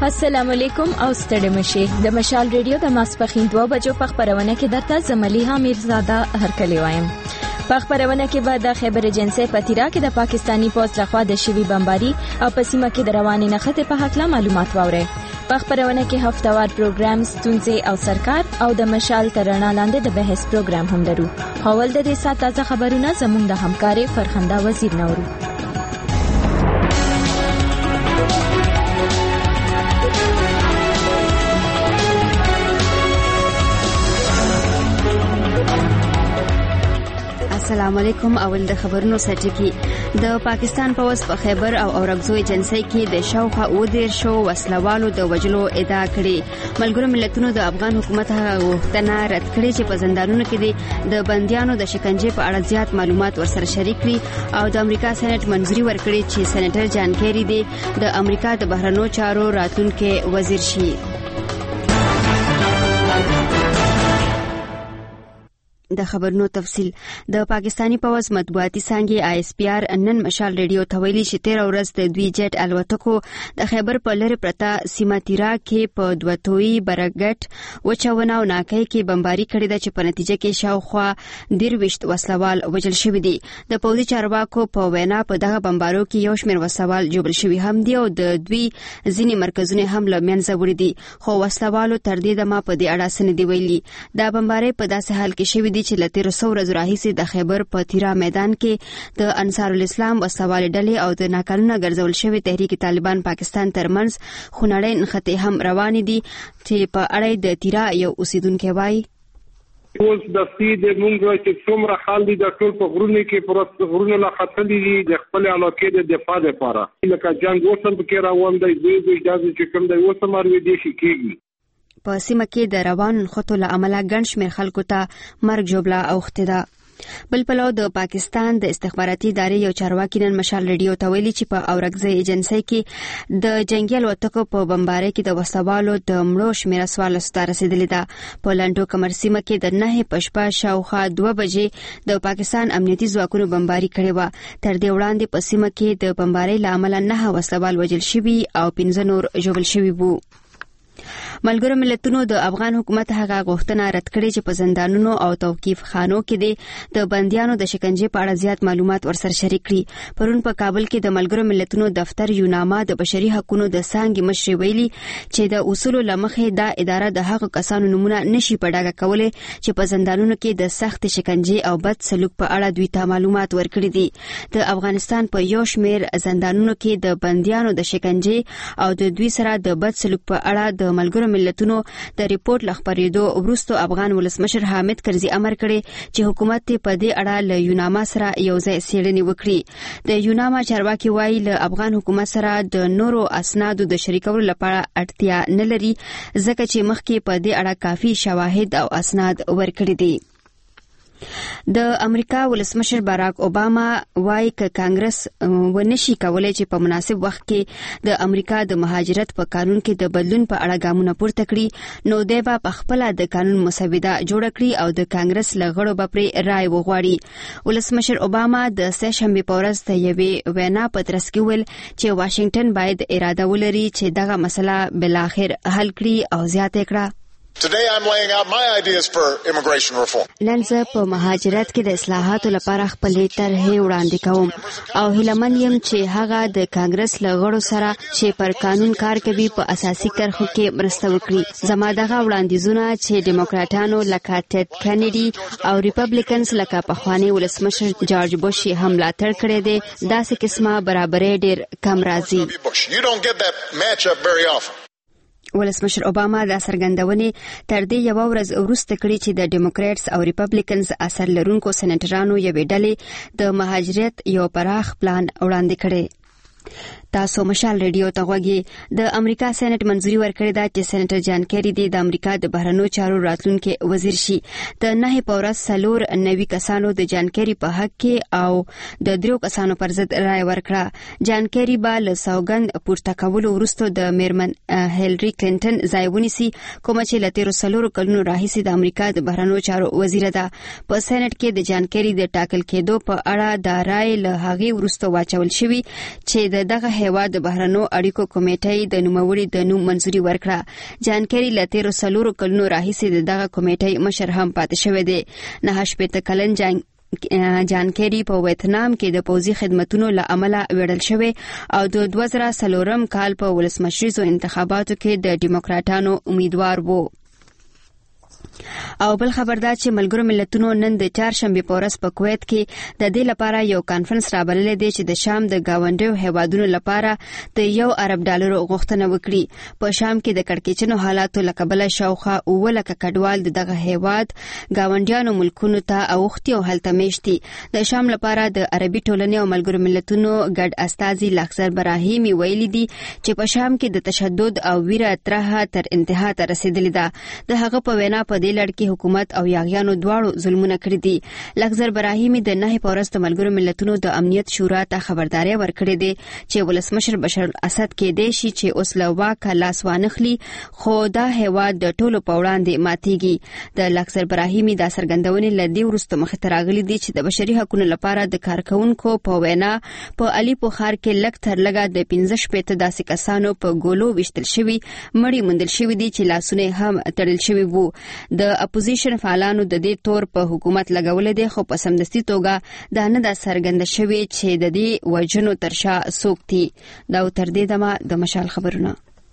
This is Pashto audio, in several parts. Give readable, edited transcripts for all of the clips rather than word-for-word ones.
السلام علیکم او ستړي مشه د مشال ریډیو د ماسپخین 2 بجو په خبرونه کې درته زملیها میرزاده هرکلی وایم. په خبرونه کې به د خیبر ایجنسی په تیرا کې د پاکستانی پولیس لخوا د شوی بمباري او په سیمه کې د رواني نښته په حق لا معلومات واوري. په خبرونه کې هفتوار پروګرام ستونزې او سرکار او د مشال ترنا لاندې د بحث پروګرام هم لرو. حوال د دې سات تازه خبرونه زموږ د همکاري فرخنده وزیر نورو. السلام علیکم. اول د خبرونو سرټکی. د پاکستان پولیس په خیبر او اورګزو ایجنسی کې د شاوخوا 10 وسلوالو د وجلو ادعا کړې. ملګرو ملتونو د افغان حکومت غوښتنه رد کړې چې په زندانونو کې د بنديانو د شکنجې په اړه زیات معلومات ورسره شریک کړي او د امریکا سېنات منځوري ورکړي چې سېنیټر جان کیری د امریکا د بهرنیو چارو راتلونکي وزیر شي. د خبرونو تفصیل. د پاکستانی پولیس مطبوعاتي څانګې ISPR نن مشال ریډیو ته ویلي چې 13 ورځ د دوی جټ الوتکو د خیبر په لری پرتا سیمه تیرا کې په دوتوي برګټ وچونه او ناکای کې بمباري کړې ده چې په نتیجه کې شاوخوا 23 وسلوال وژل شوي دي. د پولیسي چارواکو په وینا په دغه بمبارو کې یو شمېر وسلوال جوړل شوي هم دي او د دوی ځینې مرکزونه هم له منځه وړي دي، خو وسلوالو تر دې دمه په دې اړه څه نه دی ویلي. دا بمباري په داسې حال کې شوي چې له 1300 ورځې راهیسې د خیبر په تیرا میدان کې د انصار الاسلام وسوال ډلې او د ناقانونه ګرځول شوی تحریک طالبان پاکستان ترمنځ خونړۍ نښتې هم روانې دي چې په اړه د تیرا یو اوسیدونکو وایي اوس د سید مونږ چې څومره حال دي د ټول په غرونو کې پر غرونو لا خطلې دي د خپل علاقې د دفاع لپاره لکه جنگ وسم کې روان دی دوی اجازه چې کوم دی وسم اړوي دي شي کېږي. په سیمه کې د روان خطو له عمله ګڼ شمېر خلکو ته مرګ جوړه اوښتې ده. بل پلو د پاکستان د استخباراتي ادارې یو چارواکي نن مشال ریډیو ته ویلي چې په اورګزو ایجنسی کې د جنگي الوتکو په بمبارۍ کې د وسوالو د مړو شمېره 14 ته رسیدلې ده. په لنډو کمر سیمه کې د 9 پښپا شاوخوا 2 بجې د پاکستان امنیتي ځواکونو بمباري کړې و. تر دې وړاندې په سیمه کې د بمبارۍ له امله 9 وسوال وژل شوي او 15 نور ژوبل شوي وو. ملګرو ملتونو د افغان حکومت هغه غوښتنه رد کړې چې په زندانونو او توقيف خانو کې د بنديانو د شکنجې په اړه زیات معلومات ورسره شریک کړي. پرون په کابل کې د ملګرو ملتونو دفتر یوناما د بشري حقوقو د څانګې مشر ویلي چې د اصولو لمخې دا اداره د هغو کسانو نمونه نشي په ډاګه کولای چې په زندانونو کې د سخت شکنجې او بد سلوک په اړه دوی ته معلومات ورکړي دي. د افغانستان په یو شمېر زندانونو کې د بنديانو د شکنجې او د دوی سره د بد سلوک په اړه د ملګرو ملتونو د ریپورت لخبرېدو وروسته افغان ولسمشر حامد کرزي امر کړی چې حکومت ته په دې اړه له یوناما سره یو ځای څېړنې وکړي. د یوناما چارواکي وایي له افغان حکومت سره د نورو اسنادو د شریکولو لپاره اړتیا نه لري ځکه چې مخکې په دې اړه کافي شواهد او اسناد ورکړي دي. د امریکا ولسمشر باراک اوباما وايي ک کانګرس ونشي کولای چې په مناسب وخت کې د امریکا د مهاجرت په قانون کې د بدلون په اړه ګامونه پورته کړي نو دی به په خپل د قانون مسوده جوړ کړي او د کانګرس لغړو به پر رائے وغواړي. ولسمشر اوباما د سهشنبه په ورځ ته یوې وینا په ترڅ کې ویل چې واشنگټن باید اراده ولري چې دغه مسله بلاخر حل کړي او زیاته کړه. Today I'm laying out my ideas for immigration reform. نن زه په مهاجرت کې د اصلاحاتو لپاره خپلې طرحې وړاندې کوم او هیلمن یم چې هغه د کانګرس له غړو سره چې پر قانون کار کوي په اساسي کرښو کې مرسته وکړي. زما دغه وړاندیزونه چې ډیموکراټانو لکه ټیډ کینیډي او ریپبلیکنز لکه پخوانی ولسمشر جارج بوش هم ملاتړ کړی دی داسې قسمه برابرۍ ډېر کم راځي. You don't get that match up very often. ولسمشر اوباما د څرګندونې تر دې یو ورځ وروسته کړي چې د ډیموکراتس او ریپبلیکنز اثر لرونکو سېنیټرانو یوې ډلې د مهاجرت یو پراخ پلان وړاندې کړي. تاسو مشال ریډیو ته غوږی. د امریکا سېنات منځوري ورکړې ده چې سېنیټر جان کیری د امریکا د بهرنیو چارو راتلونکي وزیر شي. د 9 پورس سلور 90 کسانو د جان کیری په حق کې او د 3 کسانو پر ضد رائے ورکړه. جان کیری به له سوګند پورته کولو وروسته د میرمن هیلری کلینټن ځای ونیسي کوم چې له 13 کلونو راهیسې د امریکا د بهرنیو چارو وزیر ده. په سېنات کې د جان کیری د ټاکل کېدو په اړه د رائے له هغې وروسته واچول شوی چې چې دغه هیواد د بهرنو اړیکو کمیټې د نوموړي د نوم منځوري ورکړه. جان کیری له 13 کلونو راهیسې دغه کمیټې مشر هم پاتې شوی دی. 9 کلن جان کیری په ویتنام کې د پوځي خدماتو له امله ویړل شوی او د 2004 کال په ولسمشریزو انتخاباتو کې د ډیموکراټانو امیدوار وو. او بل خبردار چې ملګرو ملتونو نن د چهارشنبه په ورځ په کویت کې د دې لپاره یو کانفرنس رابللی دی چې د شام د گاونډیو هیوادونو لپاره د $1 ارب غوښتنه وکړي. په شام کې د کړکېچنو حالاتو له کبله شاوخوا 9 لک کډوال دغه هیواد گاونډیانو ملکونو ته اوختي او هلته میشتي. د شام لپاره د عربي ټولنې او ملګرو ملتونو ګډ استازي لخزر براهیمي ویلي دي چې په شام کې د تشدد او ویره ترها تر انتها ته رسیدلی ده. د هغه په وینا په دې لړ کې حکومت او یاغیانو دواړو ظلمونه کړی دي. لخزر براهیمي د 9 پورس د ملګرو ملتونو د امنیت شورا ته خبرداري ورکړې ده چې ولسمشر بشار الاسد کې دی شي چې اوس له واکه لاس وانخلي خو دا هیواد د ټولو په وړاندې ماتيږي. د لخزر براهیمي د سرګندونې لدی ورسته مخ ته راغلي دي چې د بشري حقوقو لپاره د کارکونکو په وینا په علي پوخار کې لک تر لګا د 15 داسې کسانو په ګولو وشتل شوی مړی مندل شوی دي چې لاسونه هم تړل شوی وو. د اپوزیشن فعالانو د دې تور په حکومت لګولې دي خو په سمدستي توګه دا نه د سرګند شوی چې د دې وجنو ترشا سوکتي. دا تر دې دمه د مشال خبرونه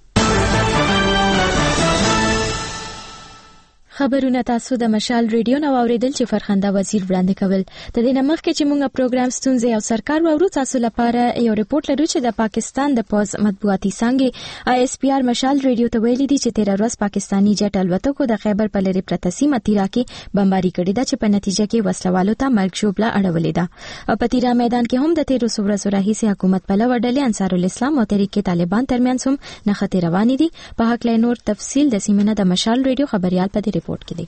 خبرونه تاسو د مشال ریډیو نو اوریدل چې فرخنده وزیر وړاندې کول. د دې نمخ کې چې موږ پروګرام ستونزې او سرکار وورو تاسو لپاره یو ریپورت لرو چې د پاکستان د پوز مطبوعاتي څنګه ISPR مشال ریډیو ته ویلي دي چې 13 ورځ پاکستانی جټ الوتکو د خیبر په لری پرته سیمه تیرا کې بمباري کړې ده چې په نتیجه کې وسلوالو ته مرګ ژوبله اړولې ده. او په تیرا میدان کې هم د 13 ورځې راهیسې حکومت په لور ډلې انصار الاسلام او تحریک طالبان ترمنځ هم نښتې روانې دي. په حق له نور تفصیل د سیمه د مشال ریډیو خبريال په ریپورت کې دی.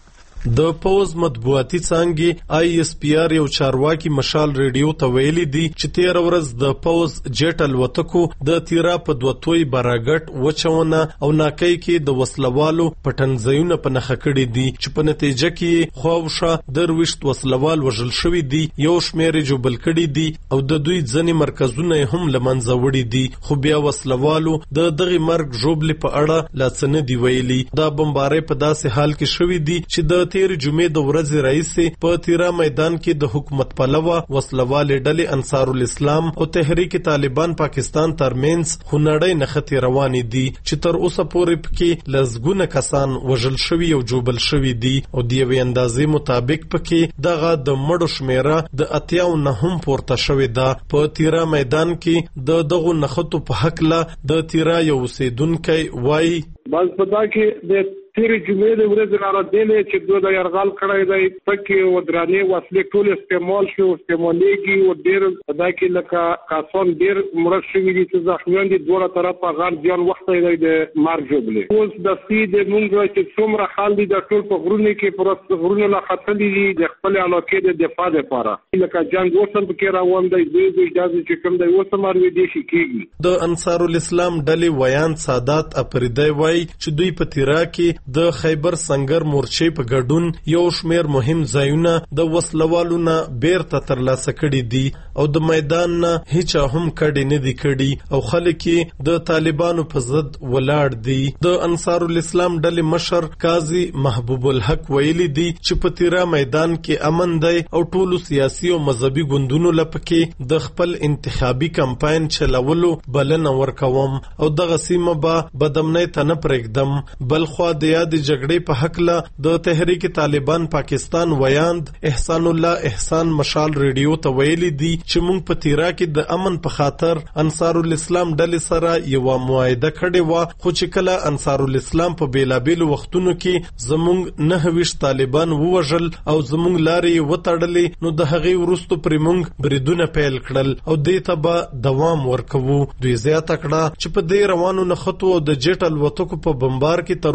د پوز مطبوعاتي څنګه ISPR یو چارواکي مشال ریډیو ته ویلي دي چې 13 ورځ د پوز جټ الوتکو د تیرا په دوتوي براګټ وچونه او ناکای کې د وسلوالو پټنځایونه په نخښه کړي دي چې په نتیجه کې خوښه درويشت وسلوال وژل شوی دي. یو شمیر جوبل کړي دي او د دوی ځنی مرکزونه هم لمنځه وړي دي خو بیا وسلوالو د دغه مرګ جوبل په اړه لاڅنه دی ویلي. دا بمباري په داسې حال کې شوی دي چې د تیر جمعې د ورځې رئیس په تیرا میدان کې د حکومت پلوه وسلوال ډلې انصار الاسلام او تحریک طالبان پاکستان ترمنځ خونړۍ نښتې روانې دي چې تر اوسه پورې پکې لزګونه کسان وژل شوي او جوبل شوي دي او د یوې اندازې مطابق پکې دغه د مړو شمیره د 89 هم پورته شوې ده. په تیرا میدان کې د دغو نښتو په حق له د تیرا یو اوسیدونکی وایي بس پتا کې د تیر جمعې د ورځې راځلې چې دوی د يرغال کړای دی پکې و درانه وسلې ټول استعمال شو استعمالېږي او ډېر ادا کې لکه کاسون ډېر مرشوي دي چې ځخمیان دي دوه طرفه غار ځان وخت دی د مارګ جوړلې. اوس د سید مونږ چې څومره حال دي د ټول په غرونه کې پر غرونه لا خطلې دي د خپل علاقې د دفاع لپاره لکه جنگ وسل پکې روان دی دوی اجازه چې کوم دی اوس ماروي دي شي کېږي. د انصار الاسلام ډلې ویان سادات اپریدی وای چې دوی په تیرا کې د خیبر سنگر مورچې په ګډون یو شمیر مهم ځایونه د وسلوالو نه بیرته ترلاسه کړي دي او د میدان نه هیڅ هم کډې نه دي کړي او خلک د طالبانو په ضد ولاړ دي. د انصار الاسلام ډلې مشر قاضي محبوب الحق ویلي دي چې په تیرا میدان کې امن دی او ټولو سیاسي او مذهبي ګوندونو لپاره د خپل انتخابي کمپاین چلولو بلنه ورکوم او دغه سیمه به بدامنۍ ته نه پرېږدم. بلخوا د یاد جګړې په حق له د تحریک طالبان پاکستان ویاند احسان الله احسان مشال ریډیو ته ویلي دي چې موږ په تیرا کې د امن په خاطر انصار الاسلام ډلې سره یو معاهده کړې و خو چې کله انصار الاسلام په بیلابیل وختونو کې زموږ 9 طالبان ووژل او زموږ لارې وتړلې نو د هغې وروسته پرې موږ بریدونه پیل کړل او دې ته به دوام ورکوو. دوی زیاته کړه چې په دې روانو نښتو او د جټ الوتکو په بمبار کې تر اوسه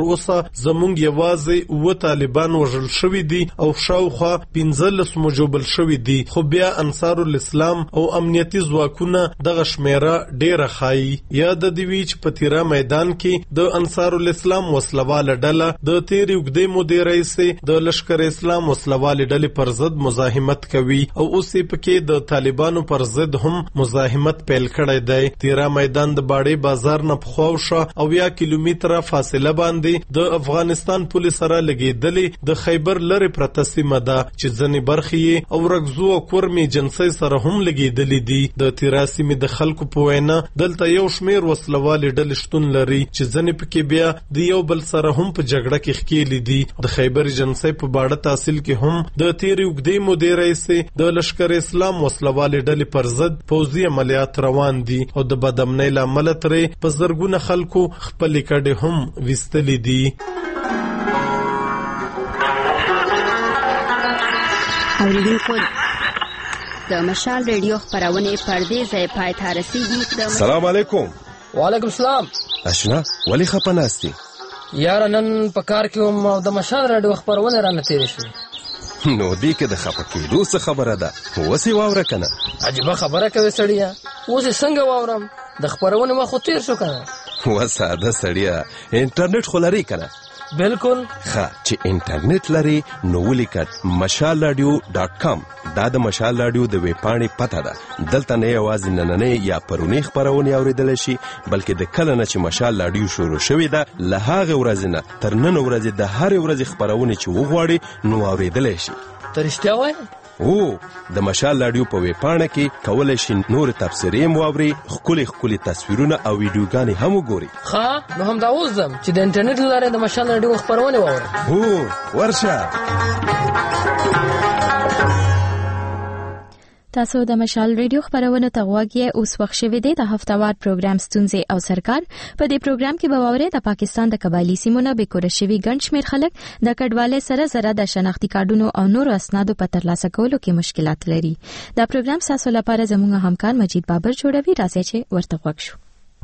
زمونږ یوازې 9 طالبان وژل شوي دي او شاوخوا 15 مجوبل شوي دي، خو بیا انصار الاسلام او امنیتي ځواکونه دغه شمیره ډیره ښایي. یاد دی وی چې په تیرا میدان کې د انصار الاسلام وسلواله ډله د تیرې اوږدې مودې راهیسې د لشکر اسلام وسلوالې ډلې پر ضد مزاحمت کوي او اوس یې پکې د طالبانو پر ضد هم مزاحمت پیل کړی دی. تیرا میدان د باړې بازار نه پخواوشه 10 کیلومتره فاصله باندې د افغانستان پولیس سره لګېدلې د خیبر لرې پرته سیمه ده چې ځینې برخې یې او رګزو او کورمې جنسۍ سره هم لګېدلې دي. د تیرا سیمې د خلکو په وینا دلته یو شمیر وسلوالې ډلې شتون لري چې ځینې پکې بیا د یو بل سره هم په جګړه کې ښکېلې دي. د خیبر جنسۍ په باړه تحصیل کې هم د تیرې اوږدې مودې راهیسې د لشکر اسلام وسلوالې ډلې پر ضد پوځي عملیات روان دي او د بدامنۍ له امله ترې په زرګونه خلکو خپلې کډې هم ویستلې دي. اوریدونکو د مشال ریډیو خپرونې پردې ځای پای ته رسیږي. السلام علیکم. وعلیکم السلام. اشنا ولی خپه ناستی؟ یاره نن په کار کې هم او د مشال ریډیو خپرونه رانه تېرې شوې. نو دې کې د خپه کېدو څه خبره ده؟ اوس یې واوره که نه؟ عجیبه خبره کوې سړیه، اوس یې څنګه واورم؟ د خپرونې وخت خو تېر شو که نه. و ساده سړیه، انټرنیټ خو لري که نه؟ بالکل. ښه چې انټرنیټ لري نو ولیکه mashalradio.com. دا د مشال راډیو د ویبپاڼې پته ده. دلته نه یوازې نننۍ یا پرونی خپرونې اوریدلی شي بلکې د کله نه چې مشال راډیو شروع شوې ده له هغې ورځې نه تر نن ورځې د هرې ورځې خپرونې چې وغواړي نو اوریدلی شي. ته رښتیا وایې؟ او د مشال راډیو په ویبپاڼه کې کولی شي نور تبصرې هم واوري، ښکلي تصویرونه او ویډیوګانې هم وګوري. ښه، نو همدا اوس ځم چې د انټرنیټ له لارې د مشال راډیو خپرونې واورم. هو ورشه. تاسو د مشال ریډیو خبرونه ته غوږ یې. اوس وخت شوی دی د هفتهوار پروګرام ستونزې او سرکار. په دې پروګرام کې به واورئ د پاکستان د قبایلي سیمو نه بېکوره شوي ګڼ شمېر خلک د کډوالۍ سره د شناختي کارډونو او نورو اسنادو په ترلاسه کولو کې مشکلات لري. دا پروګرام ستاسو لپاره زموږ همکار مجید بابر جوړوي. راځئ چې ورته غوږ شو.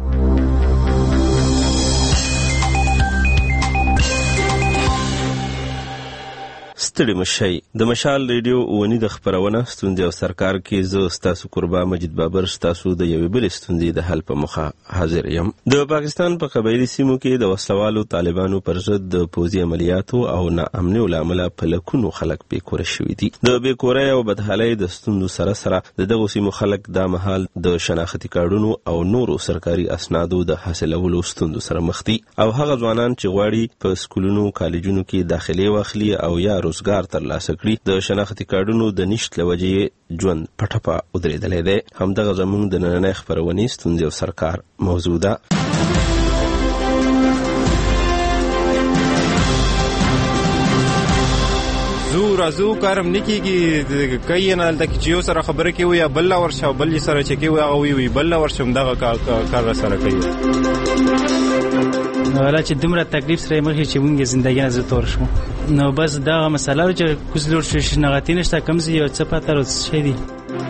ستړي مشئ. د مشال ریډیو اونی د خبرونه ستونزې او سرکار کې زه ستاسو قربا مجید بابر ستاسو د یوې بلې ستونزې د حل په مخه حاضر یم. د پاکستان په قبایلي سیمو کې د وسلوالو طالبانو پر ضد د پوځي عملیاتو او ناامنیو له امله په لکونو خلک بېکوره شوي دي. د بېکورۍ او بدحالۍ د ستونزو سره د دغو سیمو خلک دا مهال د شناختي کارډونو او نورو سرکاري اسنادو د حاصلولو ستونزو سره مخ دي او هغه ځوانان چې غواړي په سکولونو کالجونو کې داخلي واخلي او یا روزګار ترلاسه کړي د شناختي کارډونو د نشت له وجې ژوند په ټپه ودرېدلی دی. همدغه زموږ د نننۍ خپرونې ستونزې او سرکار موضوع ده. راځو کارم نکېږي کای نه هلته چې یو سره خبره کوي یا بل ورشه او بل سره چې کوي هغه وي بل ورشه همدغه کار را سره کوي. نو ولا چې دومره تکلیف سره مخې چې مونږ زندګي نه زه تور شو نو بس دا مسله چې کوز لور شو شناغتی نشته کم زی یو څه پته راځي شي دي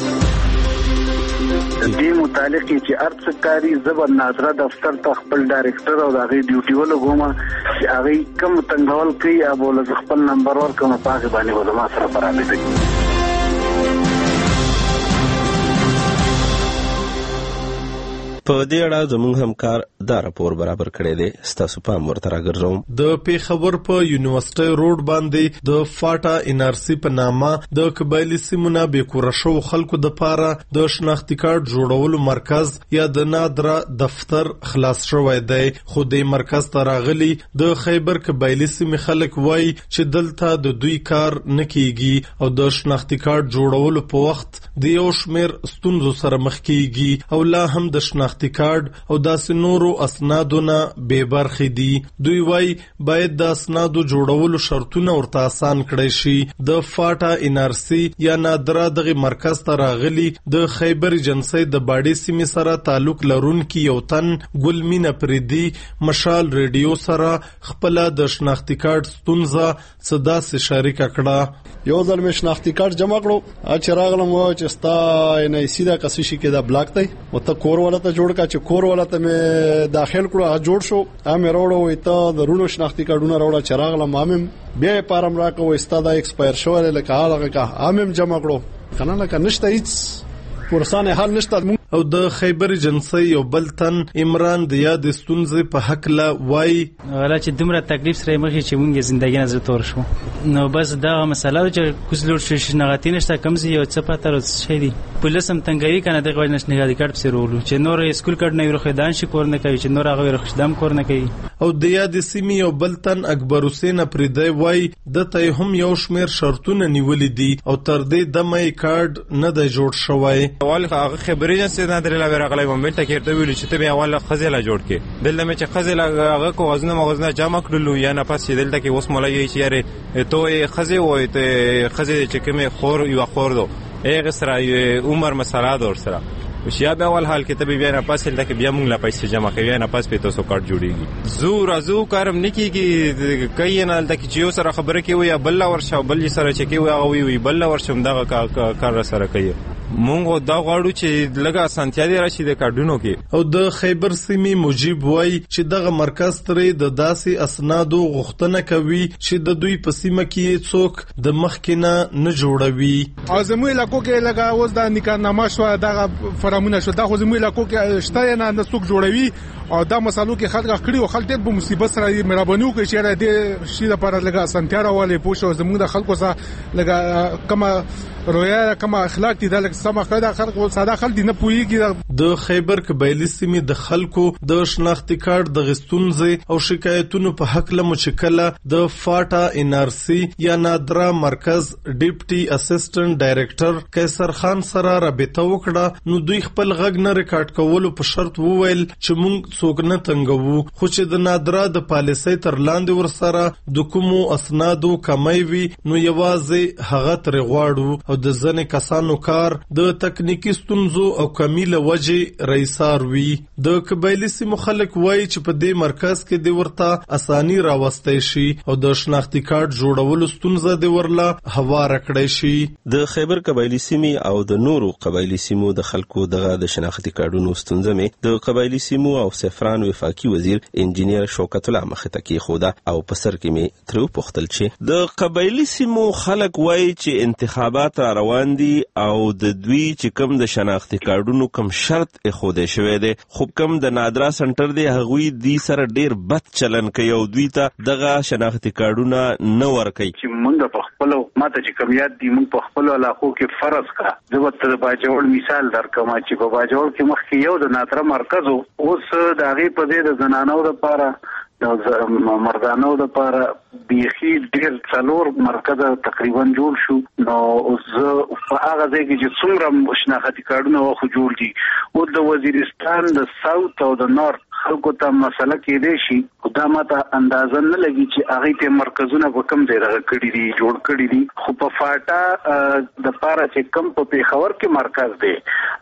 دې متعلق چې ارڅ کاری زبر ناظره دفتر ته خپل ډایرکټر او دغه ډیوټي ولګوم چې هغه کوم تنګول کوي ابو له خپل نمبر ورکوم پاګ باندې ولما سره برابر دي. په دې اړه زموږ همکار دا راپور برابر کړی دی. ستاسو پام ورته راګرځوم. د پیښور په یونیورسيټي روډ باندې د فاټا انارسي په نامه د قبایلي سیمو نه بېکوره شو خلکو د پاره د شناختي کارت جوړولو مرکز یا د نادره دفتر خلاص شوی دی. خو د مرکز ته راغلي د خیبر قبایلي سیمې خلک وایي چې دلته د دوی کار نه کیږي او د شناختي کارت جوړولو په وخت د یو شمېر ستونزو سره مخ کیږي او لا هم د شناختي کارت او داسې نورو اسنادونه بې برخې دي. دوی وایي باید د اسنادو جوړولو شرطونه ورته آسان کړی شي. د فاټا انارسي یا نادره دغه مرکز ته راغلي د خیبر جنسۍ د باډي سیمې سره تعلق لرونکي یو تن ګل مینه پریدي مشال ریډیو سره خپل د شناختي کارت ستونزه صدا سره شریک کړه. یو ځل مې شناختي کارت جمع کړو چې راغلم و چې ستا نه سیده کسي شي کې دا بلاک دی او ته کور ولا ته جوړ کا چې کور ولته مې داخل کړو هغه جوړ شو مې راوړو وي ته د رونو شناختی کارډونه راوړه چراغ لمامم بیا پارم راکو استاد ایکسپایر شو لکه هغه کا امم جمع کړو کنه لکه نشته هیڅ پرسانه حل نشته. او د خیبر ایجنسی یو بل تن عمران د یاد ستونزې په حق لا وای ولا چې دومره تکلیف سره مخې چې مونږ زندګی نه زتور شو نو بس دا مسله چې کوزلور شې نغاتین شته کمزې یو څه پاتره شي دي پولیسم تنګری کنه د غوښنه نشنګادي کارت سره چې نور اسکول کارت نه ورخدان شي کور نه کوي چې نور هغه ورخدام کور نه کوي. او د یاد سیمې یو بل تن اکبر حسین پردی وای د ته هم یو شمیر شرطونه نیولې دي او تر دې د مې کارت نه د جوړ شوی. اول هغه خبرې چې نه درې لا ورغلې مومنت کې ته ویل چې ته به اول خزله جوړ کې دلته مې چې خزله هغه کو وزنه جمع کړلو یا نه پس دلته کې اوس مولای شي یاره ته خزه وای ته خزه چې کومه خور یو خور دو هغه سره عمر مساله دور سره وشیا به اول حال کې ته بیا نه پس دلته کې بیا مونږ لا پیسې جمع کوي نه پس په تاسو کارت جوړیږي زور ازو کارم نکیږي کای نه دلته کې یو سره خبره کوي یا بل ورشه بل سره چې کوي هغه وی بل ورشم دغه کار سره کوي مونږ دا غواړو چې لږه اسانتیا دي راشي د کارډونو کې. او د خیبر سیمې مجيب وای چې دغه مرکز ترې د داسې اسنادو غوښتنه کوي چې د دوی په سیمه کې څوک د مخکینه نه جوړوي. ازموی لکو کې لګا اوس د نکاحنامه شو دغه فرامونه شو دا خو زموی لکو کې شته نه څوک جوړوي او دا مسالو کې خلک کړي او خلک په مصیبت سره مهرباني کوي چې د شي لپاره لګا اسانتیا راولي پوښو زموږ د خلکو سره لګا کما رویا کما اخلاق دي د سمه خدا خلک ساده خلک نه پويږي. د خیبر قبایلی سیمې د خلکو د شناختی کارت د غستونځ او شکایتونو په حق له مشکله د فاټا ان ار سی یا نادرا مرکز ډیپټي اسسټنټ ډایریکټر قیصر خان سره رابطه وکړه نو دوی خپل غږ نه ریکارډ کولو په شرط وویل چې مونږ څوک نه تنګوو خو چې د نادرا د پالیسۍ تر لاندې ورسره د کومو اسنادو کمی وي نو یوازې هغه تر غواړو او د ځنې کسانو کار د تکنیکی ستونزو او کمی له وجې رئیسار وي. د قبایلی سیمو خلک وایي چې په دې مرکز کې د ورته اسانی راوستي شي او د شناختی کارت جوړولو ستونزه د ورلا هوار کړی شي. د خیبر قبایلی سیمې او د نورو قبایلی سیمو د خلکو دغه د شناختی کارتونو ستونزه مې د قبایلی سیمو او سفران وفاقي وزیر انجینیر شوکت الله مخ ته کې خوده او په سر کې مې ترو پختل چې د قبایلی سیمو خلک وایي چې انتخابات روان دي او د دوی چې کوم د شناختی کارتونو کوم شرط خوده شوی دی خو کوم د نادرا سنټر دی هغوی دی سره ډیر بد چلن کوي او دوی ته دغه شناختی کارتونه نه ورکوي. چې مونږ په خپل ماته چې کمیات دی مونږ په خپل علاقو کې فرض کا زبر د باجوړ مثال درکم چې په باجوړ کې مخکې یو د نادرا مرکز اوس د هغه په دې د زنانو لپاره د مردانو لپاره بیخي ډیر څلور مرکز تقریبا جوړ شو نو اوس په هغه ځای کې چې څومره شناختی کارتونه خو جوړ دي او د وزیرستان د ساوث او د نورث خلکو ته مسله کې دی شي خدا ماته اندازه نه لګي چې هغه ته مرکزونه په کم ځای راغړي دي جوړ کړي دي خو په فاټا د پاره چې کم په پیښور کې مرکز دی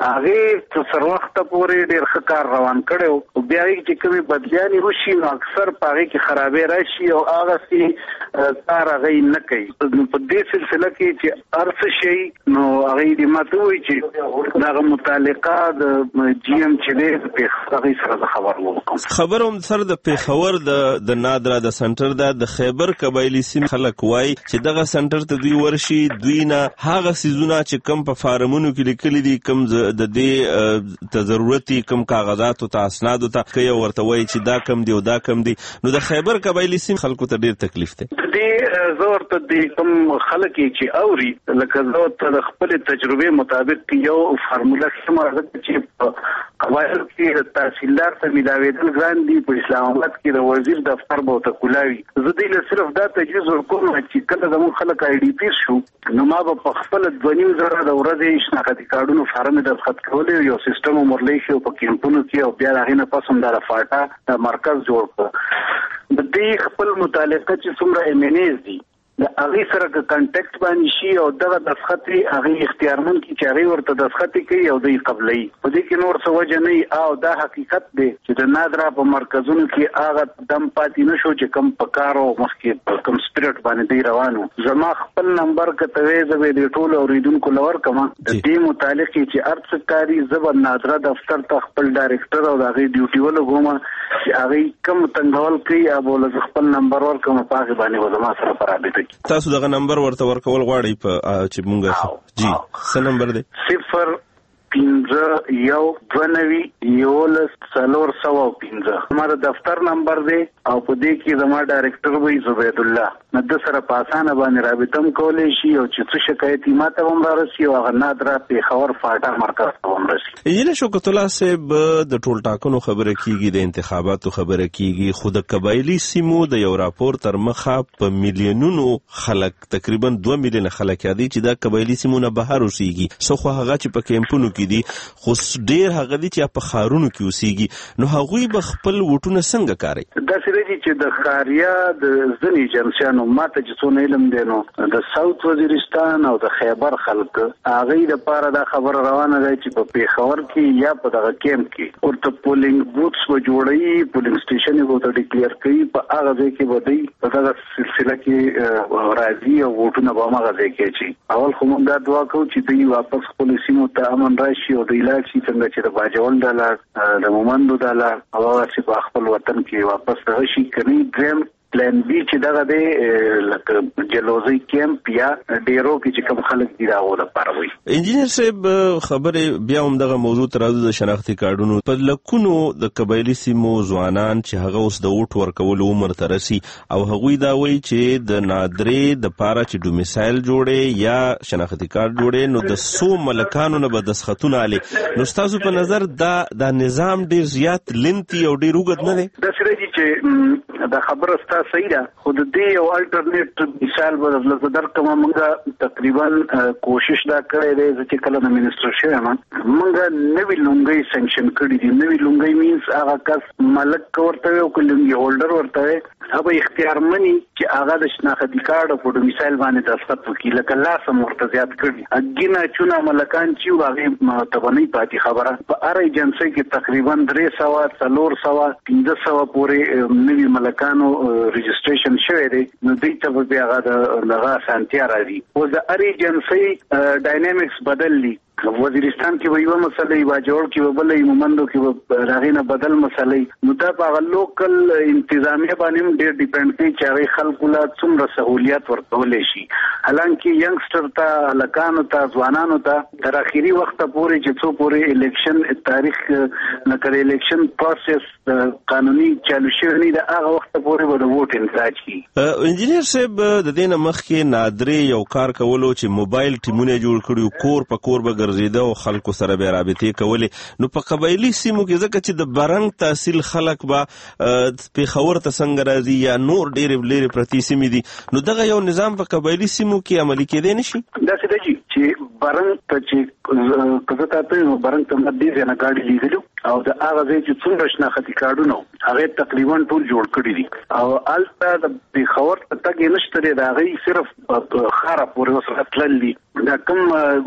هغه تر وخت پورې ډیر ښه کار روان کړو او بیا چې کومي بدلیانې وشي نو اکثر پاره کې خرابې راشي او هغه سي کار هغه نه کوي. په دې سلسله کې چې ارث شي نو هغه دې ماته وایي چې دا متعلقه د جی ام چې دی په هغه سره خبر هم سره د پیښور د نادرا د سنټر د خیبر قبایلی سیمې خلک وای چې دغه سنټر ته دوی ورشي دوی نه هغه سيزونه چې کم په فارمونو کې لیکلي دي کم د دې ته ضرورتي کم کاغذات او اسناد ته کوي ورته وای چې دا کم دی او دا کم دی نو د خیبر قبایلی سیمې خلکو ته ډیر تکلیف دی. دې زور ته د کوم خلک چې اوري لکه زه ته خپل تجربه مطابق یو فارموله سمره چې قواعد کې تحصیلدار ته ملاویدل ګران دي په اسلام آباد کې د وزیر دفتر به ته کولاوي زه دې له صرف دا تجویز ورکوم چې کله زموږ خلک آی ډي پی شو نو ما په خپل 2.5 زره د ورځې شناختی کارتونو فارم د خط کولې یو سیستم عمرلې شو په کیمپونو کې او بیا هغه نه پسوم د فاټا مرکز جوړ کړ د دې خپل متعلقه چې څومره ایم ان ایز دي د هغه سره کانټیکټ باندې شي او دغه دسخط هغه اختیارمن کی چې هغه ورته دسخط کوي او دوی قبلي په دې کې نور څه وجه نه او دا حقیقت دی چې د نادرا په مرکزونو کې هغه دم پاتې نشو چې کم پکارو مخکې کم سپیرټ باندې دی روانو زما خپل نمبر کتوي زوی د ټول اوریدونکو لور کما د دې متعلق چې ارڅ کاری زبر نادرا دفتر ته خپل ډایریکټر او هغه ډیوټي ولګوم چې هغه کم تنګول کوي او له خپل نمبر ورکوم په هغه باندې وزما سره پرابطه کی تاسو دغه نمبر ورته ورکول غواړئ په چې مونږه جی څه نمبر دی 0 15 یو 92 یولس 415 زما د دفتر نمبر دی او په دې کې زما ډایریکټر وی زبید الله نو د سره پاسانه باندې رابطه کولای شي او چې څه شکایت ماته هم راسي او هغه نادرا په خبر فاټا مرکز ته هم راسي یله شوکت الله صاحب د ټول ټاکنو خبره کیږي د انتخاباتو خبره کیږي خود قبایلی سیمو د یو راپور تر مخه په میلیونونو خلک تقریبا 2 میلیون خلک دي چې د قبایلی سیمو نه بهر اوسېږي سو خو هغه چې په کیمپونو دي خو ډیر هغه دي چې په خارونو کې اوسېږي نو هغوی به خپل وټونه څنګه کاري دا سړي چې د خاریا د ځنی جنسیانو ماته چې څونه علم دی نو د ساوث وزیرستان او د خیبر خلک هغه د پاره دا خبر روانه دی چې په پیښور کې یا په دغه کیمپ کې ورته پولینګ بوتس و جوړي پولینګ سټیشن یې ورته ډیکلیئر کوي په هغه ځای کې ودی په دغه سلسله کې راځي او وټونه به هغه ځای کې چی اول خو موږ دا دعا کوو چې دوی واپس خپل سیمو ته امن راشي او د علاج څنګه چې د باجوړ ډالر د مومندو ډالر او چې په خپل وطن کې واپس راشي کوي دریم پلان بی چې دغه دی لکه جلوزي کیمپ یا ډیرو کې چې کوم خلک دی راغو لپاره وي انجینر صاحب خبره بیا هم دغه موضوع ترازو د شناختی کارډونو په لکونو د قبایلی سیمو ځوانان چې هغه اوس د ووټ ورکول عمر ترسي او هغوی دا وایي چې د نادرې د پاره چې ډومیسایل جوړي یا شناختی کارت جوړي نو د سو ملکانو نه به دسخطونه علي نو تاسو په نظر دا نظام ډیر زیات لنتی او ډیر وګد نه دی د سړي چې دا خبره صحیح ده خو د دې یو الټرنیټ مثال بدل درکوم موږ تقریبا کوشش دا کړې ده چې کله د منسټر شوم موږ نوی لونګي سنکشن کړی دي نوی لونګي مینز هغه کس ملک ورته او کلنګي هولډر ورته هغه اختیار مني چې هغه د شناختی کارت په ډومیسایل باندې دستخط وکړي لکه لاس مرته زیات کړي اګینا چونه ملکان چې هغه تبني پاتې خبره په ار ایجنسی کې تقریبا 300 400 1500 پورې نوی ملکانو رجسټریشن شوی دی نو دوی ته بیا هغه لغه سانتیا راځي او د ار ایجنسی ډاینامیکس بدللی وزیرستان کې یو مسله باجوړ کې بلې مومندو کې راغینه بدل مسله نو دا په لوکل انتظامیه باندې ډېر ډیپند کوي چې هغه خلکو لا څومره سہولیات ورکول شي حالانکه ینګسټر ته لکانو ته ځوانانو ته تر اخیری وخت پورې چې څو پورې الیکشن تاریخ نکړي الیکشن پروسس قانوني چالو شوی نه دا هغه وخت پورې به د ووټ انتخاب کی انجینر صاحب د دې نه مخکې نادرې یو کار کولو چې موبایل ټیمونه جوړ کړو کور په کور به ګرځیده او خلکو سره به رابطې کولې نو په قبایلی سیمو کې ځکه چې د برنګ تحصیل خلک به پیښور ته څنګه راځي یا نور ډېرې لرې پرتې سیمې دي نو دغه یو نظام په قبایلی سیمو کې عملي کېدی نشي دا څه دی چې برنګ ته چې کزه ته برنګ ته مدې نه گاډي لیدلو او د هغه ځای چې څومره شناختی کارډونه هغه تقریبا ټول جوړ کړی دي او البته د پیښور ته تګ نشته دا غي صرف خاره پورې وسره تللی دا کوم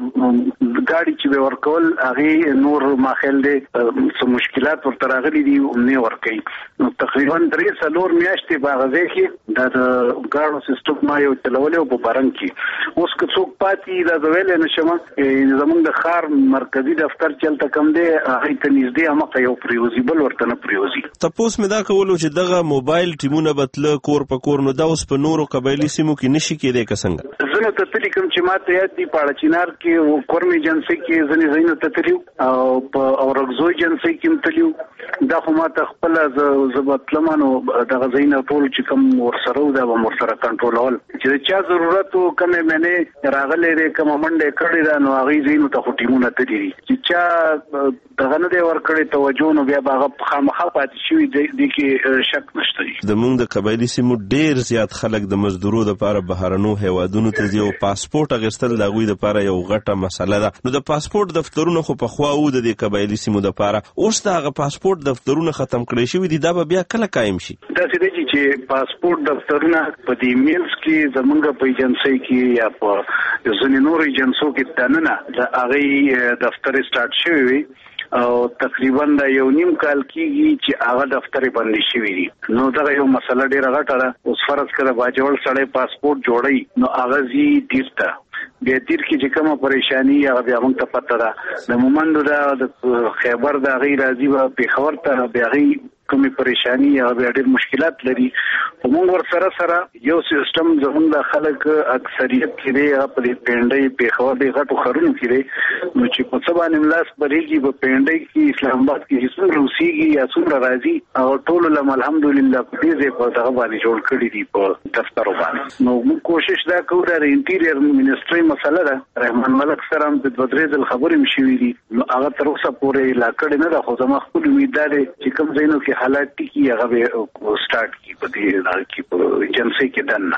گاډي چې ورکول هغه نور ماخل دي څه مشکلات ورته راغلي دي نه ورکي نو تقریبا 3 میاشتې باغځه کې دا ګاډو سیستم ما یو چلول او په برنګ کې اوس که څوک پاتې دا ویل نشم زمونږ د خار مرکزی دفتر چلته کم دی هغه ته نږدې امه یو پریوزیبل ورته نه پریوزي تاسو مې دا کولو چې دغه موبایل ټیمونه بتله کور په کور نو دا اوس په نورو قبایلی سیمو کې نشي کېدای څنګه زنه ته تللی کوم چې ماته یاد دی پاړه چینار کې کورمي جنسي کې زنه زینو ته تللی او په اورغزو جنسي کې تللی دا خو ماته خپل زبط لمنو دغه زینو ټول چې کوم ورسره دا ورسره کنټرول چې چا ضرورت کومه معنی راغلې دې کوم منډه کړی دا نو هغه زینو ته ټیمونه تللی چې چا دغه نه دی ورکړی توجه نو بیا هغه خامخا پاتې شوی د کې شک نشته د موږ د قبایلی سیمو ډیر زیات خلک د مزدورو لپاره بهرنو هیوادونو ته یو پاسپورت اغستل د غوي لپاره یو غټه مسله ده نو د پاسپورت دفترونو خو په خوا و د قبایلی سیمو لپاره اوس دا پاسپورت دفترونه ختم کړي شوی دي دا بیا کله قائم شي دا څه دی چې پاسپورت دفترونه په دې میلز کې زمونږ په ایجنسي کې یا په ځینې نور ایجنسو کې دننه د هغه دفتر سٹارټ شوی وي او تقریبا د یو نیم کال کېږي چې هغه دفتر بندي شوی دی. نو دا یو مسله ډیره غټه ده. اوس فرض کړه باجوړ سړی پاسپورت جوړي نو هغه زی دیسته بیا تیر کې چې کومه پریشانی هغه بیا موږ ته پته ده. د مومندو د خیبر د غیر راځي په پیښور ته بیا غي کومه پریشانی هغه ډېر مشکلات لري. موږ ور سره یو سیستم زموږ د خلک اکثریت کې دی په دې پینډي پیښور د غټو خرونو کې دی. نو چې په سبا نیملاس پرېږي په پینډي کې اسلام آباد کې هیڅ روسيږي یا څومره راځي او ټول لم الحمدلله په دې په دغه باندې جوړ کړی دی په دفتر باندې. نو موږ کوشش دا کوو د انټیریر منسټري مسله ده. رحمان ملک سره هم د بدرېدل خبرې مشوي دي. نو هغه تر اوسه پورې لا کړی نه ده. خو زما خپل امید ده چې کوم ځایونو کې حالات کی هغه به سٹارټ کی په دې لار کې په ایجنسي کې دننه.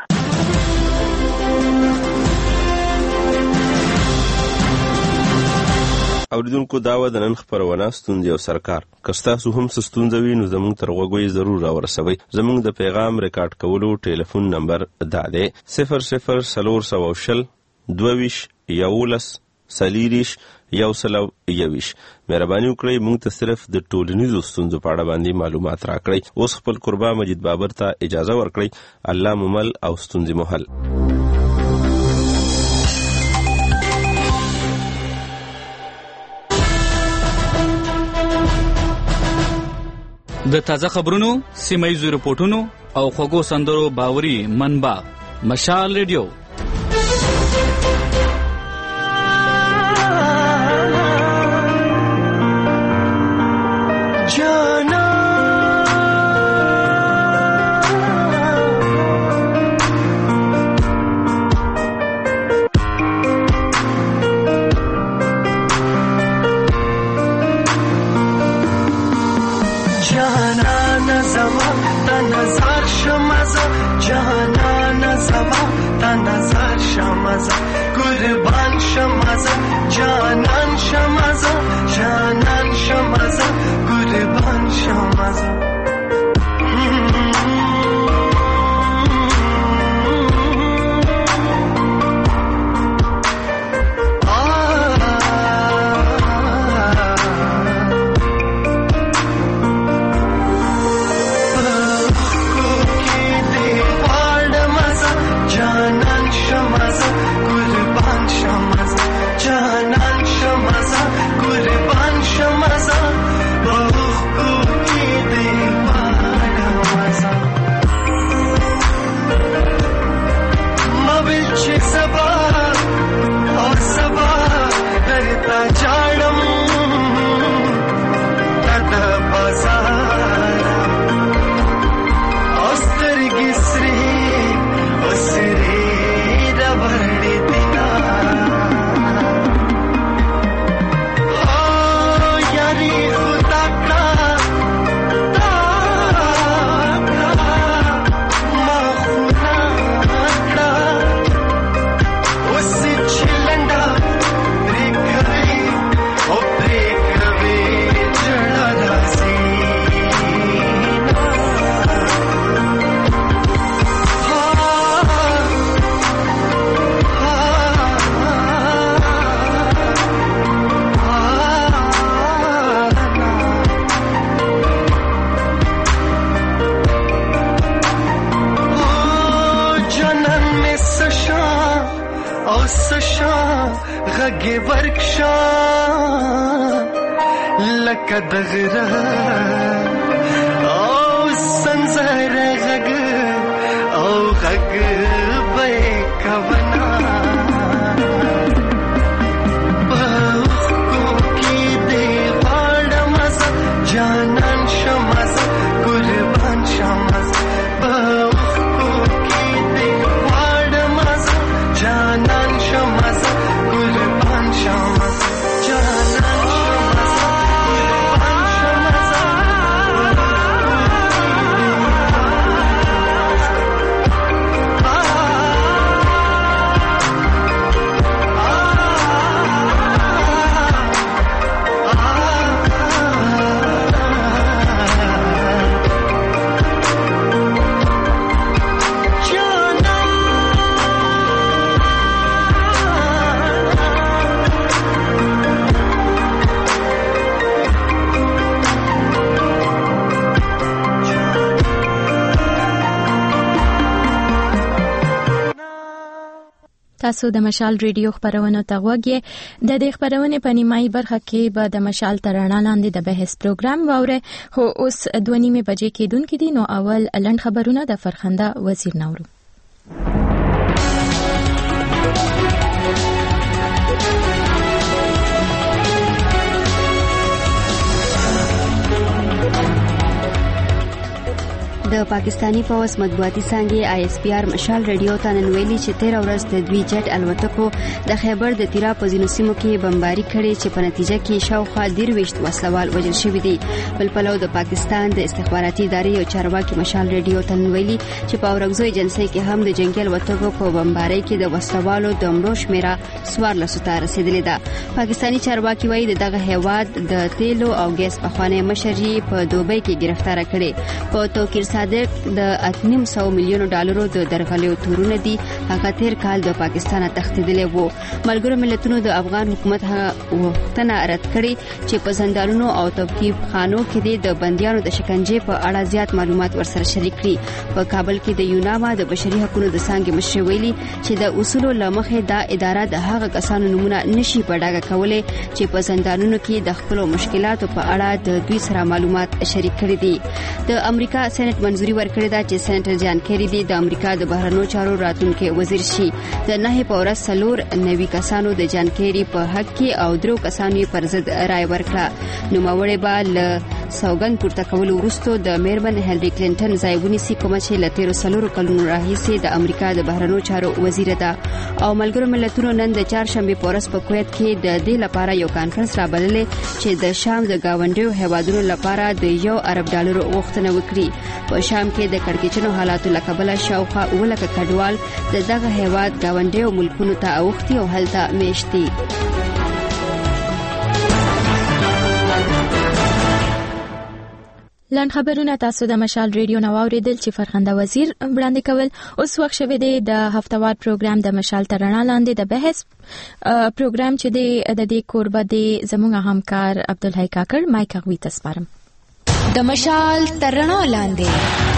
اوریدونکو دا و د نن خبرونه ستوندې او سرکار کستاسو هم ستوندوي نو زموږ تر غوږی ضرور راورسوي. زموږ د پیغام ریکارډ کولو ټلیفون نمبر دا دی 00 22 11 سلیریش 121. مهرباني وکړئ موږ ته صرف د ټولنیزو ستونزو په اړه باندې معلومات راکړئ. اوس خپل قربا مجید بابر ته اجازه ورکړئ. الله ممل او ستونزې محل. د تازه خبرونو، سیمایي رپورټونو او خوږو سندرو باوري منبع مشال ریډیو. غږی ورکشا لکه د غره او سنځر غږ او غږ به کونا بخو کی دی واړه مزه جانان شمس قربان شمس بخو کی دی واړه مزه جانان شمس قربان شمس جانان شمس قربان شمس تاسو د مشال ریډیو خبرونه ته غوږی د دې خبرونه په نیمایي برخه کې به د مشال ترانه لاندې د بحث پروګرام واوره خو اوس 2:30 بجې کېدونکې دي نو اول لنډ خبرونه د فرخنده وزیر نورو د پاکستانی پوز مطبوعاتي څانګې ISPR مشال ریډیو ته نن ویلي چې 13 ورځ د دوی جټ الوتکو د خیبر د تیرا په ځینو سیمو کې بمباري کړې چې په نتیجه کې شاوخوا 23 وسلوال وژل شوي دي. بل پلو د پاکستان د استخباراتي ادارې یو چارواکي مشال ریډیو ته نن ویلي چې په اورګزو ایجنسي کې هم د جنگي الوتکو په بمباري کې د وسلوالو د مړو شمیره 14 ته رسیدلې ده. پاکستانی چارواکي وایي دغه هیواد د تیلو او ګیس په خوانې مشري په دوبۍ کې گرفتار کړي. په توکیر صادق د 800 میلیون ډالرو د درغلیو تورونه دي. هغه تیر کال د پاکستان تښتیدلی وو. ملګرو ملتونو د افغان حکومت غوښتنه رد کړې چې په زندانونو او توقیف خانو کې د بنديانو د شکنجې په اړه زیات معلومات ورسره شریک کړي. په کابل کې د یوناما د بشري حقوقو د څانګې مشر ویلي چې د اصولو لمخې دا اداره د هغه کسانو نمونه نشي په ډاګه کولای چې په زندانونو کې د خپل مشکلاتو په اړه د دوی سره معلومات شریک کړي دي. د امریکا سېنات منځوري ورکړې ده چې سېنټر جان کېری د امریکا د بهرنیو چارو راتلونکي وزیر شي. د نه په ورځ 4 کسانو د جان کېری په حق کې او 3 کسانو پر ضد رائے ورکړه. نو ماوړې به ل سوګند پورته کول وروسته د میرمن هیلری کلینټن ځایونی سي کوم چې ل 13 کلونو راهیسې د امریکا د بهرنیو چارو وزیر ده. او ملګرو ملتونو نن د چهارشنبه په ورځ په کویت کې د دې لپاره یو کانفرنس را بللې چې د شام د گاونډیو هیوادونو لپاره د $1 ارب غوښتنه وکړي. په شام کې د کړکېچنو حالاتو لکبله شاوخوا 9 کډوال د دغه هیواد گاونډیو ملکونو ته اوختي او هلته میشتي. لنډ خبرونه تاسو د مشال ریډیو نو اوریدل چې فرخنده وزیر وړاندې کول. اوس وخت شوه دی د هفتوار پروګرام د مشال ترانه لاندې د بحث پروګرام چې د دې کوربه دی زموږ همکار عبدالحی کاکړ مایک غوي تسپارم. د مشال ترانه لاندې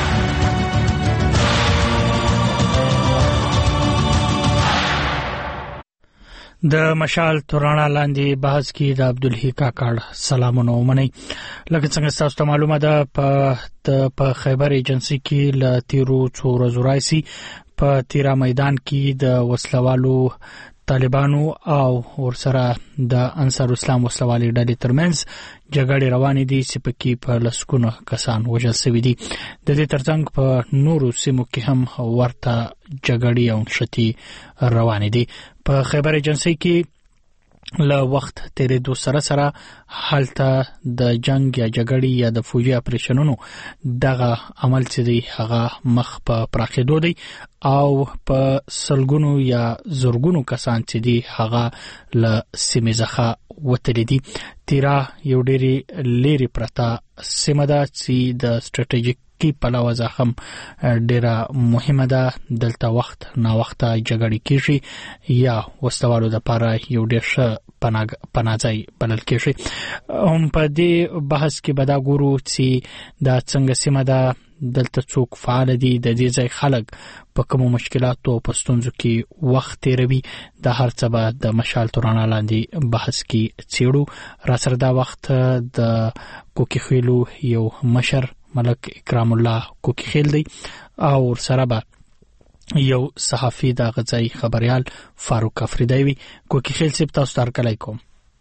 د مشال ترانه لاندې بحث کې د عبدالحی کاکړ سلامونه ومني. لکه څنګه تاسو ته معلومه ده په خیبر ایجنسی کې ل تیرو څو ورځو راځي په تیرا میدان کې د وسلوالو طالبانو او ورسره د انصار اسلام وسلوالي ډلې ترمنځ جګړې روانې دي چې پکې په لسکونو کسان وژل شوي دي. د دې ترڅنګ په نورو سیمو کې هم ورته جګړې او نښتې روانې دي. په خیبر ایجنسی کې له وخت تیرېدو سره حالته د جنگ یا جګړې یا د فوجي اپریشنونو دغه عمل چې دی هغه مخ په پراخېدو دی او په سلګونو یا زورګونو کسان چې دی هغه له سیمې څخه وتلي دي. تیرا یو ډېری لري پرتا سیمه ده چې د سټریټیژیک کی پلوه ځخم ډیره مهمه ده. دلته وخت نا وخت جګړې کیږي یا وسوالو د لپاره یو ډېر ښه پناځای بلل کیږي. هم په دې بحث کې به دا ګورو چې دا څنګه سیمه ده، دلته څوک فعال دي، د دې ځای خلک په کوم مشکلاتو او پستونزو کې وخت تیروي. د هر څه به د مشال ترانه لاندې بحث کې څېړو. را سره دا وخت د کوکي خیلو یو مشر ملک اکرام الله کوکی خیل دی او سره به یو صحافي د غځای خبريال فاروق افریدی وی. کوکی خیل سپ تاسو تر کله کوم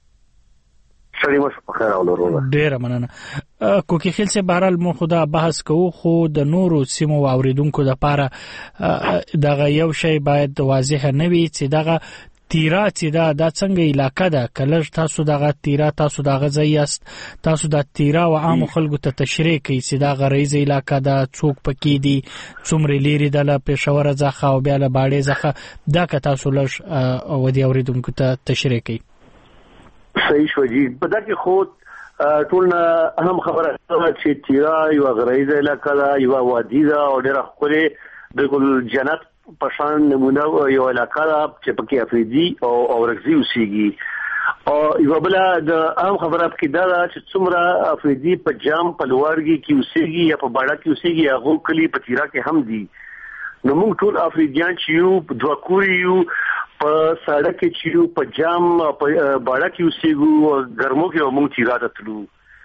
سړي مش په خیر اورونه ډیر مننه. کوکی خیل سپ بهرال مو خدا بحث کوو خو د نورو سیمو اوریدونکو د لپاره دغه یو شی باید واضح نه وي چې دغه تیرا چې دا څنګه علاقه ده. کله تاسو دغه تیرا تاسو دغه ځای است، تاسو د تیرا او عام خلکو ته تشریح کوي چې دا غریز علاقه ده، څوک پکې دي، څومره لري د پېښور ځخه او بیا له باړې ځخه، دا که تاسو لږ او دی اوریدونکو ته تشریح کوي. صحیح شو جی. په دغه خود ټول اهم خبره چې تیرا یو غریز علاقه ده، یو وادي ده او ډېر خوري بالکل جنت پشان نمونه یو علاقه ده چې پکې افریدي او اورګزي اوسېږي. او یو بل د اهم خبره کې دا چې څومره افریدي په جام په لوړګي کې اوسېږي یا په باړه کې اوسېږي، هغه کلی په تیرا کې هم دي. نو موږ ټول افریديان چې یو دوه کوري یو په سړک کې چې په جام په باړه کې اوسېږو ګرمو کې موږ تیرا ته تلو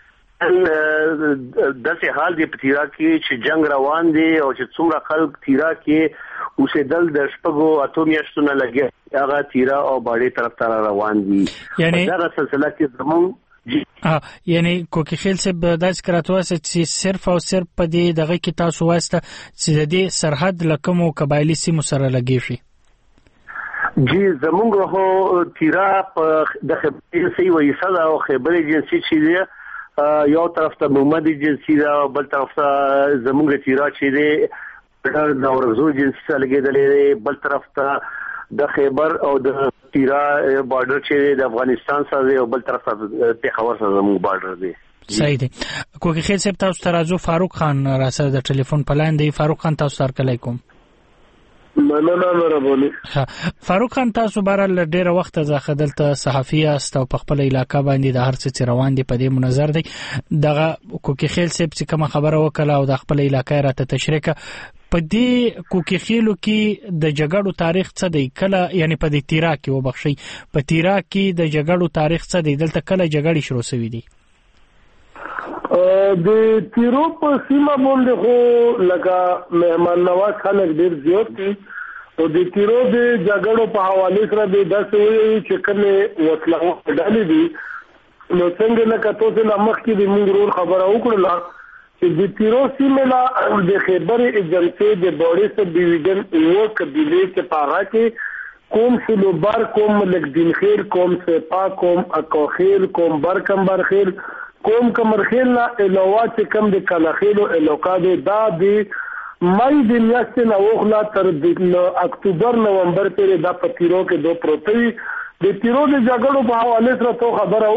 داسې حال دی په تیرا کې چې جنگ روان دی او چې څومره خلک تیرا کې اوسېدل د شپږو اتو میاشتو نه لګي هغه تیرا او باړې طرف ته روان دي یعنی دا سلسله کې زموږ یعنی کوکی خیل سے داس کراتواسه چې صرف او صرف په دې دغه کې تاسو واسطه چې د دې سرحد لکمو قبایلی سیمو سره لګي شي جی زمونږ هو تیرا په د خبرې سي وې صدا او خبرې جنسي چې دی یو طرف ته محمد جنسي دا بل طرف ته زمونږ تیرا چې دی د اورزو جنسي سره لګیدلې بل طرف ته د خیبر او د تیرا بارډر چې د افغانستان سره او بل طرف ته پیښور سره زموږ بارډر دی صحیح دی کوکی خیل صاحب تاسو ته راځو فاروق خان را سره د ټلیفون په لاین دی فاروق خان تاسو سره علیکم فاروق خان تاسو بهرال ډیره وخت ځخه دلته صحافي است او په خپل علاقې باندې د هر څه روان دي په دې منظر دی دغه کوکی خیل صاحب چې کوم خبره وکړه او د خپل علاقې راته تشریح په دې کوکی خیلو کې د جګړو تاریخ څه دی کله یعنی په دې تیرا کې وبخشي په تیرا کې د جګړو تاریخ څه دی دلته کله جګړې شروع شوې دي د تیرو په سیمه باندې خو لکه مهمان نواز خلک ډیر زیات دي او د تیرو د جګړو په حواله سره د داسې وی چې کومه وسلو ډالې دي نو څنګه لکه تاسو نه مخکې د موږ خبره وکړه چې د تیرو سیمه لا د خیبر ایجنسی د بوري سب ډیویژن او قبیله کې پاره کې قوم سلوبر قوم لګدین خیر قوم سپا قوم اکوخیل قوم برکمبر خیر قوم کمرخیل لا علاوه چې کم د کلاخیل او الوکاده دا دی مای د میاشتې نه وخلا تر د اکتوبر نومبر پورې دا پتیرو کې دو پروتي د تیرو د جګړو په حواله سره تو خبره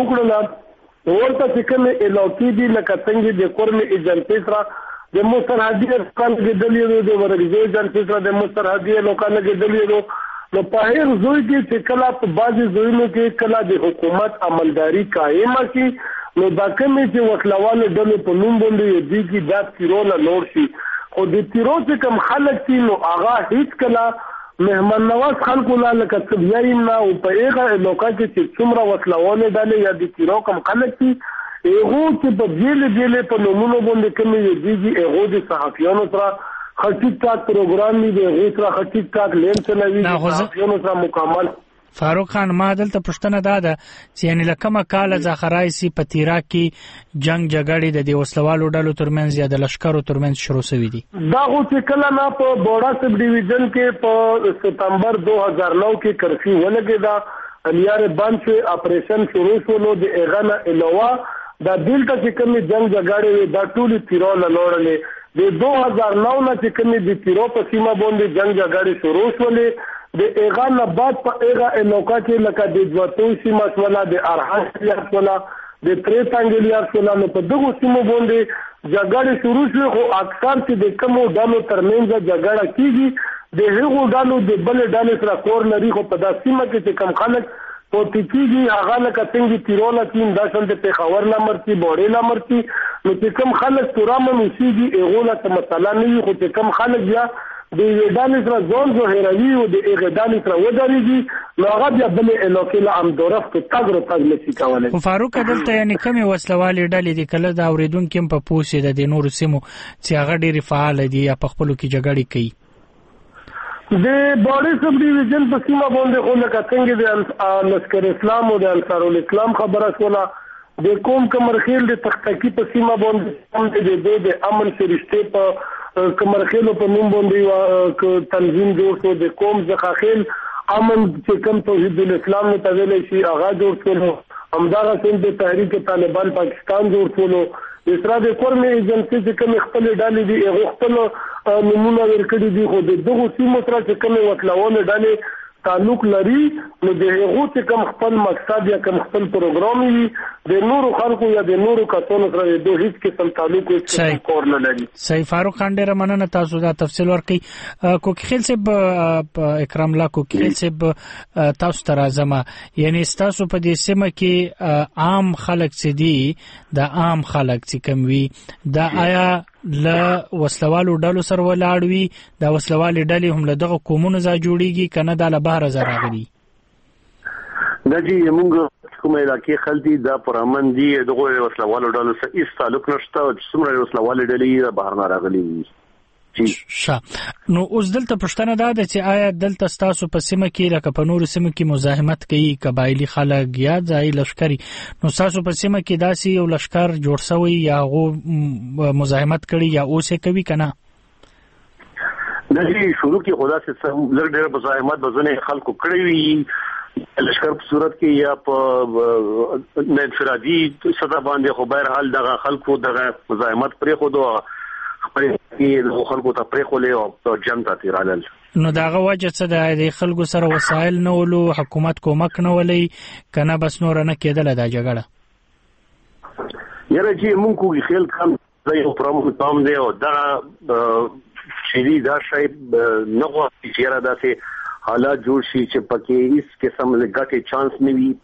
وکړه ورته چې کوم الوکې دي لکه څنګه د کورن ایجنسی سره د مسترحدي افغان کې دلیل د ورګزو ایجنسی سره د مسترحدي لوکانه کې دلیل نو په هر زوی کې چې کله په بعضي زوینو کې کله د حکومت عملداري قائمه شي نو دا کومې چې وکلاواله ډلې په نوم باندې دي چې دا تیرونه نور شي خو د تیرو چې کوم خلک دي نو هغه هیڅ کله مهمان نواز خلکو لا لکه څه نه او په هغه لوکا کې چې څومره وکلاواله ډلې یا د تیرو کوم خلک دي هغه چې په جیل په نومونو باندې کومې دي هغه د صحافیانو سره خټیک ټاک پروګرام دی هغه سره خټیک ټاک لین چلوي صحافیانو سره مکمل فاروق خان ما دلته پښتنه داده چې یعنی لکه کال ځخرای سي په تیرا کې جنگ جګړې د وسلوالو ډلو ترمنځ یا د لشکرو ترمنځ شروع شوې دي دا خو چې کله نه په بوډا سب ډیویژن کې په سپتمبر 2009 کې کرفیو ولګیدا الیار باندې اپریشن شروع شول د اغانا علاوه دا دلته چې کوم جنگ جګړې دا ټول تیرو لړلې د 2009 نه چې کوم د تیرو په سیمه باندې جنگ جګړې شروع شولې د ایغان بعد په ایغا الوکا کې لکه د جوتو سیمه ولا د ارحان ولا د تریتانګلیا ولا نو په دغه سیمو باندې جګړه شروع شوه خو اکثر چې د کومو ډالو ترمنځ جګړه کیږي د هغو ډالو د بل ډالو سره کور لري خو په داسې سیمه کې کم خلک په تکیږي هغه لکه څنګه تیرونه تیم داسې د پیښور لامرتي بوړې لامرتي نو چې کم خلک تورامه نشيږي هغه لا مثلا نه خو چې کم خلک بیا د وډان سره ځون زو هروي او د اغدان سره ودرېږي نو هغه بیا بل الوکل امدورف ته تاګرو تاګ نشي کولای خو فاروق دلته یعنی کمی وسلوالې ډلې د کله د اوریدونکو په پوسې د نورو سیمو چې هغه ډېری فعال دي یا په خپلو کې جګړې کوي د بوډي سب ډیویژن په سیمه باندې خو لکه څنګه د لشکر اسلام او د انصار الاسلام خبره شوله د قوم کمرخیل د تختکی په سیمه باندې د امن سرشته په کمرخیل په نوم باندې تنظیم جوړ شو د قوم ځخاخیل امن چې کوم توحید الاسلام نه تدل شي آغاز جوړ شو همدغه څنګه د تحریک طالبان پاکستان جوړ شو اسرا د کورن ایجنسی چې کوم خپل ډالې دي هغه خپل نمونه ورکړي دي خو د دغه سیمو سره چې کوم وکلاونه ډالې تعلق لري نو د هغه چې کوم خپل مقصد یا کوم خپل پروګرام وي د نورو خلکو یا د نورو کسانو سره د هیڅ قسم تعلق هیڅ کور نه لري صحیح فاروق خان ډیره مننه تاسو دا تفصیل ورکړي کوکی خیل صاحب اکرام الله کوکی خیل صاحب تاسو ته راځم یعنی تاسو په دې سیمه کې عام خلک چې دي د عام خلک چې کوم وي دا آیا له وسلوالو ډلو سره ولاړ وي دا وسلوالې ډلې هم له دغه قومونو ځای جوړیږي کنه دا له بهر ځای راغلي دا جی موږ کومه علاقې خلدي دا پرامن دي دغه وسلوالو ډلو سره هیڅ تعلق نشته څومره وسلوالې ډلې بهر نه راغلي ښه نو اوس دلته پښتنه دا ده چې آیا دلته ستاسو په سیمه کې لکه په نورو سیمو کې مزاحمت کوي قبایلی خلک یا ځای لشکري نو ستاسو په سیمه کې داسې یو لشکر جوړ شوی یا هغه مزاحمت کړي یا اوسه کوي کنه د دې شروع کې خدا سے لږ ډېر مزاحمت بزنه خلکو کړی وي لشکر په صورت کې یا په انفرادي سطح باندې خو بهر حال دغه خلکو دغه مزاحمت پرې خو دوه خپل خلکو ته پرې خولې او جنت تیرالل نو داغه وجه څه د خلکو سره وسایل نه ولو حکومت کومک نه ولي کنه بس نور نه کېدل دا جګړه یره چې مونږ کوی خیال کم یو پروګرام تام دی او دا چې دا شی نه غواړي چې را داسې حالات جوړ شي چې پکې هیڅ قسم له ګټې چانس نه وي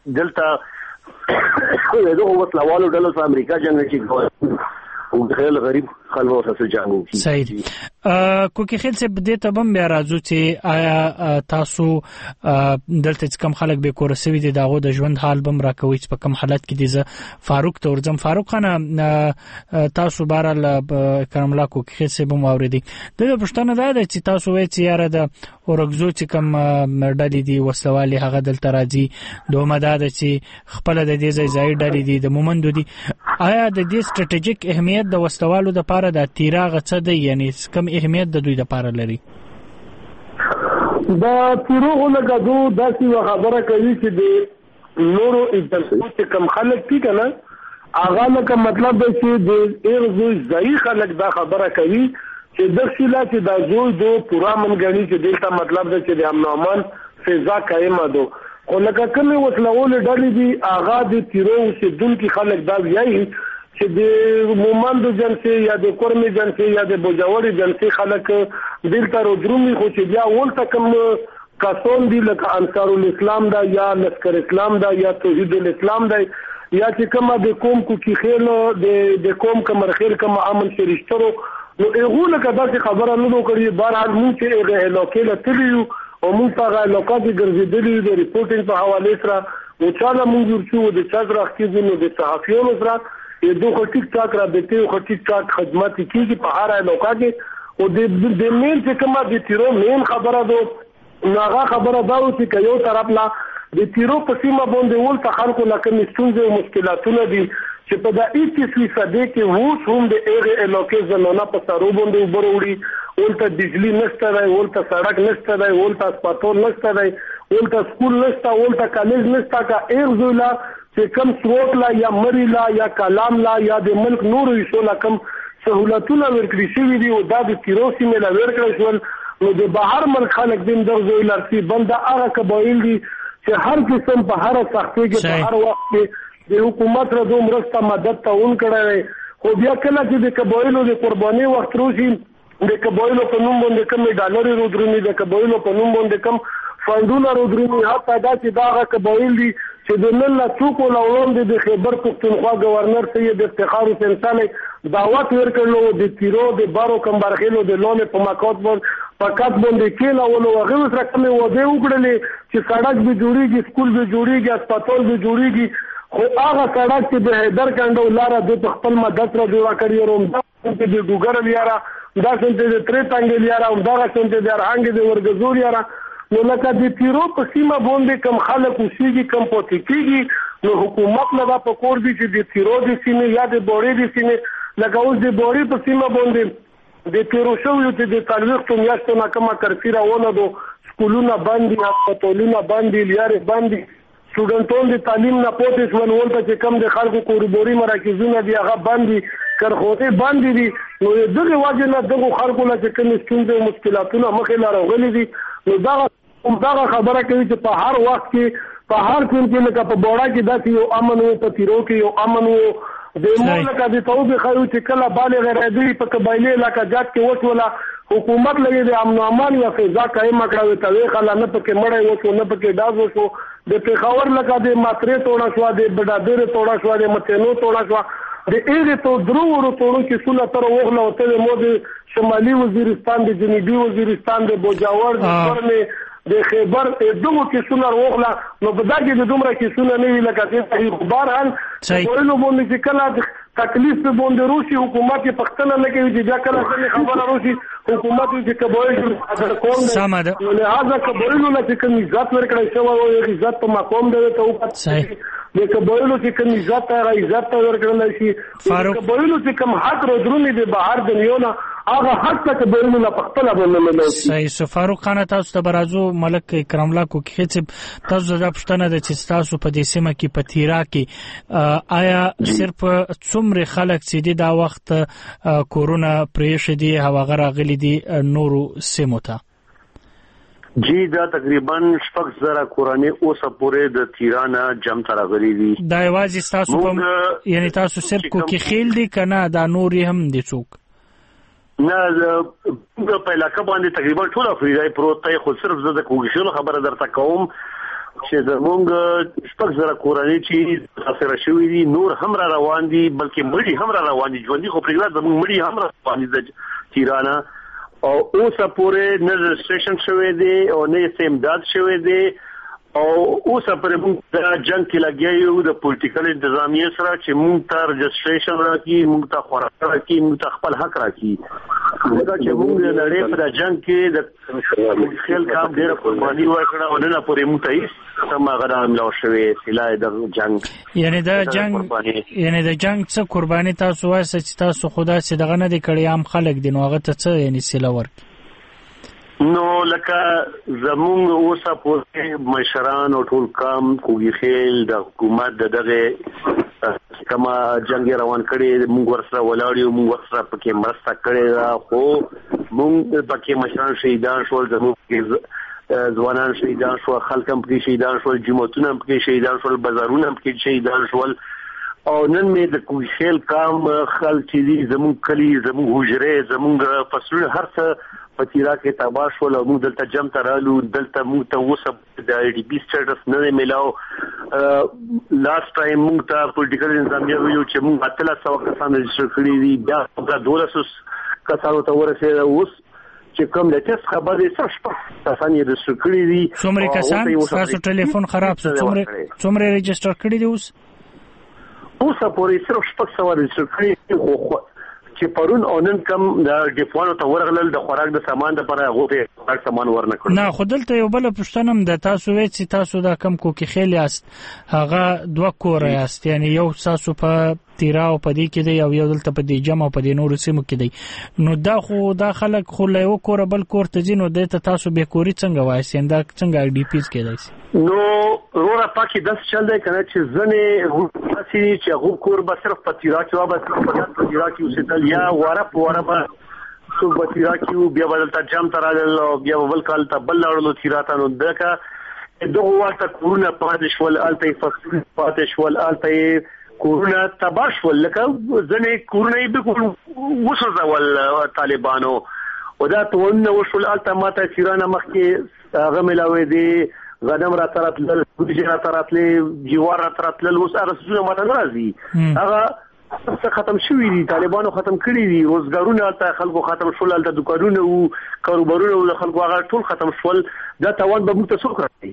دلته دغه وسلوالو ډلو سره امریکا جنگ چې او خیال غریب خلوه سره جنگ صحیح کوکي خیل څه بده ته بم بیا راځو چې آیا تاسو دلته کم خلک به کورسوي دي داغه د ژوند حال بم راکوي چې په کم حالت کې دي فاروق تورزم فاروق خان تاسو بارل کرم الله کوکي خیل څه بم اوریدي د پښتنه دا چې تاسو وایي چې یاره د اورګزو چې کم ډلې دي وسلوالي هغه دلته راځي دوه مدد چې خپل د دې ځای ډلې دي د مومندو دي آیا د دې ستراتیژیک اهمیت د وسلوالو د لپاره د تیراغ څه دی یعنی کم اهمیت د دوی لپاره لري دا تیروغ لګدو داسې خبره کوي چې د نورو اجازه کم خلک کی کنه اغه لکه مطلب دی چې د ایرزو ځای خلک دا خبره کوي چې د شیلا چې دا زوی دو پورا منګنی چې دلته مطلب دی چې د امن امان فضا قائمه دو خو لکه کومه وسلوال ډلې دي اغه د تیروغ چې دن کی خلک دا ویایي چې د مومندو جنسي یا د کورمي جنسي یا د بوجاوري جنسي خلک دلته rodrumi خو چې بیا ولته کوم کسون دي لکه انصار الاسلام دا یا لشکر اسلام دا یا توحید الاسلام دا یا چې کومه د قوم کو کی خیل د قوم کمر خیر کوم عمل شریشترو نو هغه لکه دا خبره نه کوي بهرحال موږ چې هغه لوکل تلیو او موږ هغه لوکل ګرځیدلی د ریپورتینګ په حواله سره او چا موږ ورچو د چا راخکې نو د صحافیانو سره یہ دو خو ټیک ټاک را دته خو ټیک ټاک خدمت کیږي په هر علاقه کې او د مین چې کومه د تیرو مین خبره ده ناغه خبره دا و چې یو طرف لا د تیرو په سیمه باندې ول ته خلکو لکه مستونزه او مشکلاتونه دي چې په دې 21 صدې کې وو هم د هغه علاقې زمونه په سارو باندې وبروړي ولته بجلی نشته دی ولته سړک نشته دی ولته هسپتال نشته دی ولته سکول نشته ولته کالج نشته کا ایرزولا چې کم سروت لا یا مری لا یا کلام لا یا د ملک نورو یې لا کم سہولتونه ورکړي شوی دي او دا د تیروسی مل ورکړي شول نو د بهر ملک خلک دین درځوي لارتي بنده هغه قبایل دي چې هر قسم په هر سختي کې په هر وخت کې د حکومت را دوم رسته مدد ته اون کړی خو بیا کله چې د قبایلو د قرباني وخت روشي د قبایلو په نوم باندې کم ډالر ورودرونی د قبایلو په نوم باندې کم فندونه ورودرونی حتی دا چې دا قبایل دي چې د نن لا څوک ولاوند د خیبر پختونخوا گورنر سید افتخار حسین صالح دعوت ورکړلو د تیرو د بارو کمبرخیلو د لونه په مکات باندې کېلا ولو هغه سره کوم وعده وکړلې چې سړک به جوړیږي سکول به جوړیږي هسپتال به جوړیږي خو هغه سړک چې د حیدر کندو لاره د خپل مدد را جوړ کړی روم د ډوګر لیاره دا څنګه د ترې تنګ لیاره دا څنګه د ارهنګ د ورګزور لیاره نو لکه د تیرو په سیمه باندې کم خلک اوسېږي کم پاتې کېږي نو حکومت له په کور دي چې د تیرو د سیمه یا د بوري د سیمه لکه اوس د بوري په سیمه باندې د تیرو شو یو چې د تعلیق میاشتو نه کومه کرفیره ونه دو سکولونه باندې هسپتالونه باندې لیاره باندې سټوډنټون د تعلیم نه پاتې شول ولته چې کم د خلکو کوربوري مراکزونه دی هغه باندې کرخوته باندې دي نو دغه واجب نه دغه خلکو له چې کوم ستونزې او مشکلاتونه مخې لاره غلي دي نو دا خبره کوي چې په هر وخت کې په هر کوم کې لکه په بوړا کې داسې یو امن او په تیرو کې یو امن او د ملک د توبه خو چې کله بالغ راځي په قبایلی علاقې جات کې وټولا حکومت لګي د امن امان یا فضا قائم کړو ته وی خلا نه پکې مړې وته نه پکې داز وشو د پیښور لکه د ماترې توړه شو د بډادره توړه شو د متنو توړه شو د ایغه تو درو ورته کې سونه تر وغله او ته مو د شمالي وزیرستان د جنوبي وزیرستان د بوجاور د فرمه د خیبر دغه کې سونه وغله نو په دغه د دومره کې سونه نه وی لکه چې خبر هل ټول باندې چې کله تکلیف په باندې روسي حکومت په خپل نه کوي چې دا کله څنګه خبره روسي حکومت چې کبوی کوم سماده لہذا کبوی نو چې کوم عزت ورکړی شو او عزت په مقام دی ته وکړي د کبوی چې کوم عزت ورکړل شي کبوی چې کوم حق درونی د بهر دنیونه هغه حق ته کبوی نه په خپل باندې صحیح سو فاروق خان تاسو ته برازو ملک کرم الله کو کې تاسو د پښتنه د چې تاسو په دې سیمه کې پتیرا کې آیا صرف څومره خلک چې دا وخت کورونا پریښ دي هغه راغلي دي نورو سیمو ته جی دا تقریبا 6,000 کورانه اوسه پورې د تیرانا جمع ترغلي دي دا یوازې تاسو په یعنی تاسو صرف کو کې خیل دي کنه دا نور هم دي څوک نه په علاقه باندې تقریبا ټول افریقای پروت دی خو صرف زه د کوګشل خبره درته کوم چې زمونږ 6,000 کورانه چې سره شوې دي نور هم را روان دي بلکې مړي هم را روان دي ژوندۍ خو پرېږده زمونږ مړي هم را روان دي د تیرانا او اوسه پورې نه رجسټریشن شوی دی او نه امداد شوی دی او اوسه پورې موږ د جنگ کې لګیا یو د پولیټیکل انتظامیه سره چې موږ ته رجسټریشن راکړي موږ ته خوراک راکړي موږ ته خپل حق راکړي دا چې موږ د نړۍ په جنگ کې د خپل کام ډېر قرباني ورکړه او نه پورې موږ ته سم غره ملو شوی سلای د جنگ یعنی د جنگ څه قرباني تاسو وایي چې تاسو خدا سي دغه نه د کړي عام خلک دي نو هغه ته څه یعنی سلا ورک نو لکه زمونږ اوسه پورې مشران او ټول کام کوګي خیل د حکومت دغه کما جنگ روان کړي موږ ورسره ولاړیو موږ ورسره پکې مرسته کړې دا خو موږ پکې مشران شهیدان شول زموږ ځوانان شهیدان شول خلک هم پکې شهیدان شول جماعتونه هم پکې شهیدان شول بازارونه هم پکې شهیدان شول او نن مې د کوګي خیل کام خلک چې زموږ کلی زموږ حجره زموږ فصلونه هر څه پتیرا کې تباہ شول او موږ دلته جمع ترالو دلته موږ ته وسه د آی ډي بي سټیټس نه ملاو لاست ټایم موږ ته پولیټیکل انتظامیه ویو چې موږ 300 کسان رجسټر کړي دي بیا په 200 کسانو ته ورسېده اوس چې کوم د تاسو خبرې سره شپه کسان یې رجسټر کړي دي څومره کسان تاسو ټلیفون خراب شو څومره رجسټر کړي دي اوس پورې صرف 600 رجسټر کړي خو چې پرون اونن کم د ډیپوانو ته ورغلل د خوراک د سامان لپاره هغه ته سامان ورنکړ نه خو دلته یو بل پښتنم د تاسو وې چې تاسو دا کم کو کې خیل یاست هغه دوه کور یاست یعنی یو تاسو په تیرا او په دې کې دی او یو دلته په دې جمع په دې نور سیمو کې دی نو دا خو دا خلک خو له یو کور بل کور ته ځینو د تاسو به کوري څنګه وایي دا څنګه آی ډي پیز کېدای نو رورا پاکي داس چل دی کنه چې زنه اسی چې هغه کور به صرف په تیرا کې او بس په تیرا کې اوسېدل یا واره به څو په تیرا کې بیا بدلته جام ترال او بیا بل کال ته بل لاړو تیرا ته نو دغه دغه وخت کورونا پاتې شول الته فصل پاتې شول الته کورونا تباہ شول لکه ځنې کورونا یې به وسوځول طالبانو او دا تونه وشول الته ماته تیرانه مخکې هغه ملاوي دي غنم را تراتل ګوجه را تراتل جوار را تراتل اوس هغه څه ماته راځي هغه ختم شوی دي طالبانو ختم کړی دي روزګارونه ته خلکو ختم شول د دکانونو او کاروبارونو او خلکو هغه ټول ختم شول دا توان به موږ ته څوک راځي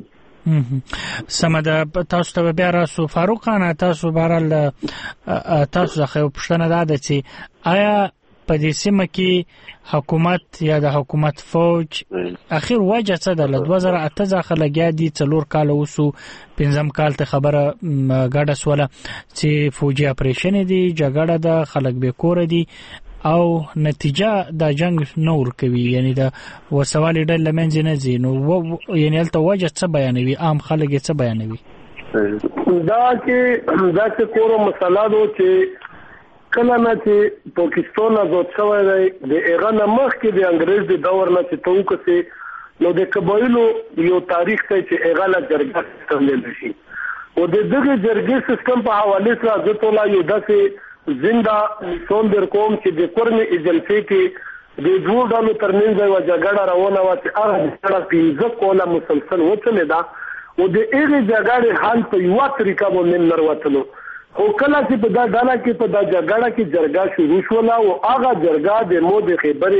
سمده تاسو ته بیا راسو فاروق خان تاسو بهرال تاسو خو پښتنه ده چې آیا په دې سیمه کې حکومت یا د حکومت فوج اخر وجه څه ده له 2008 ځخه لګیا دي 4 کال وسو 5 کال ته خبره غاډه سواله چې فوجي اپریشن دي جګړه ده خلک به کور دي او نتیجه د جنگ نور کوي یعنی د وسوالي ډل لمنځ نه زی نو یعنی الته وجه څه بیانوي عام خلک څه بیانوي دا چې کورو مسله دو چې کله نه چې پاکستان آزاد شوی دی د ایران مخ کې د انګريز د دور نه چې توکسه نو د قبایلو یو تاریخ ته چې ایران جرګه تمل شي او د دغه جرګې سیستم په حواله سره ځټولا یو داسې زنده نشون در کوم چې د قرن ایجنسی کې د دوه ډلو ترمنځ یو جګړه روانه و چې هغه د سره پیځه کوله مسلسل وڅلې ده او د هغه جګړې حل په یو طریقه باندې نروتلو خو کله چې په دا ډاله کې په دا جګړه کې جرګه شروع شوله او هغه جرګه د مو د خبري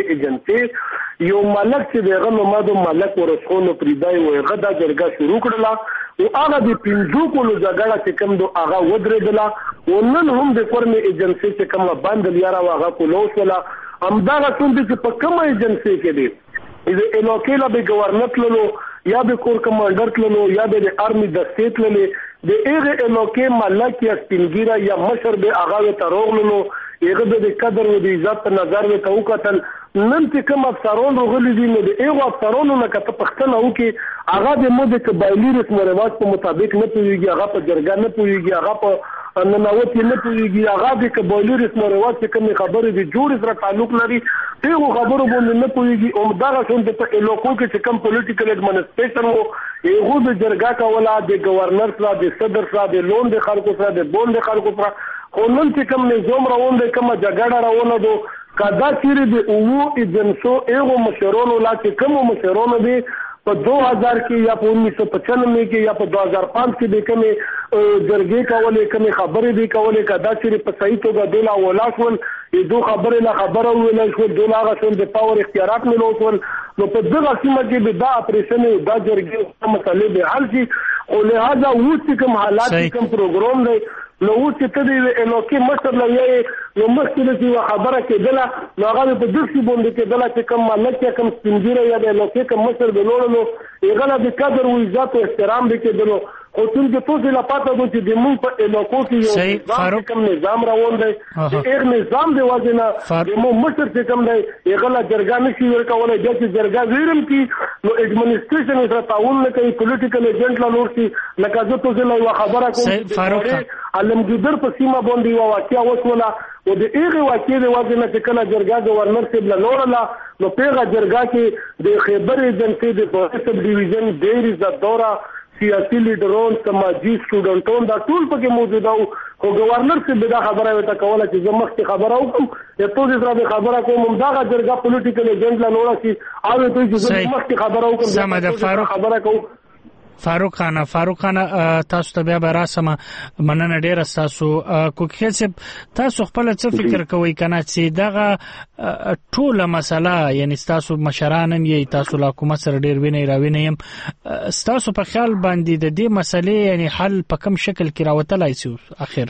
ایجنسی یو ملک چې دغه نومادو ملک ورسخونو پریدای و هغه دا جرګه شروع کړله او هغه د پنځو کولو جګړه چې کوم دو هغه ودرېدله او نن هم د کورمي ایجنسی چې کوم باندې یاره هغه کولو شوله همدغه څومره چې په کومه ایجنسی کې دي د الوکیلا به گورنر تللو یا به کور کمانډر تللو یا به آرمي د سټیټ تللو د هغه الوکې ملک یا سپینګیرا یا مشر به هغه ته روغلو هغه د قدر او د عزت په نظر به تو کتل نن چې کوم افسرون روغلي دي نو د هغه افسرونو نه کته پښتنه او کې هغه د مو د قبایلی رسم او رواج په مطابق نه پويږي هغه په جرګه نه پويږي هغه په ننوت نه پويږي هغه د قبایلی رسم او رواج چې کوم خبره دي جوړ سره تعلق لري هغه خبرو باندې نه پويږي او دا څنګه په الوکو کې چې کوم پولیټیکل ایڈمنسټریشن وو هغه د جرګه کوله د گورنر سره د صدر سره د لون د خلکو سره د بون د خلکو سره خو نن چې کوم نظام روان دی کوم جګړه روانه دو کدا چیرې د اوو ایجنسو هغه مشرونو لا چې کوم مشرونو دي په 2000 کې یا په 1995 کې یا په 2005 کې د کومې جرګې کولې کومې خبرې دي کولې کدا چیرې په صحیح توګه دولا ولاسول دو خبرې لا خبره ویل شو دولا غشون د پاور اختیارات ملو شول نو په دغه سیمه کې به دا اپریشن دا جرګې مسلې به حل شي او لہذا اوس کوم حالات کوم پروګرام دی نو اوس چې د الوکې مشر لوي نو مخکې چې خبره کېدله نو هغه په دغه باندې کېدله چې کوم ملک یا کوم سپینګیره یا د الوکې کوم مشر بلولو هغه د قدر او عزت او احترام به کېدلو او څنګه ټول لا پاتې دي چې د مون په الوکو کې یو کوم نظام روان دی هغه نظام دی واجنه د مو مشر چې کوم دی هغه لا جرګه نشي ورکولای د جرګه ویرم کې نو ایڈمنسټریشن سره تعاون نه کوي پولیټیکل ایجنټ لا نور سي لکه زه ته لا خبره کوم علمګیدر په سیمه باندې یو واقعیا وشوله او د هغه واقعې د واجنه چې کله جرګه گورنر سیب لا لورلا نو پیغه جرګه کې د خیبر ایجنسی د سب ډیویژن ډیر عزت دورا سیاسي لیډرون سماجی سټوډنټون دا ټول پکې موجود او خو گورنر سیب دا خبره وته کوله چې زموږ ته خبره وکم ته څه سره خبره کوم دا جرګه پولیټیکل ایجنټ لا لورا سي او ته چې زموږ ته خبره وکم سمه فاروق خبره کوم فاروق خان تاسو ته بیا راسمه مننه ډیره تاسو کوکیل صاحب تاسو خپل څه فکر کوئ کنه چې دغه ټوله مسله یعنی تاسو مشرانم یې تاسو لا کوم سره ډیر ویني راوینم تاسو په خیال باندې د دې مسلې یعنی حل په کوم شکل کې راوتلای شي اخر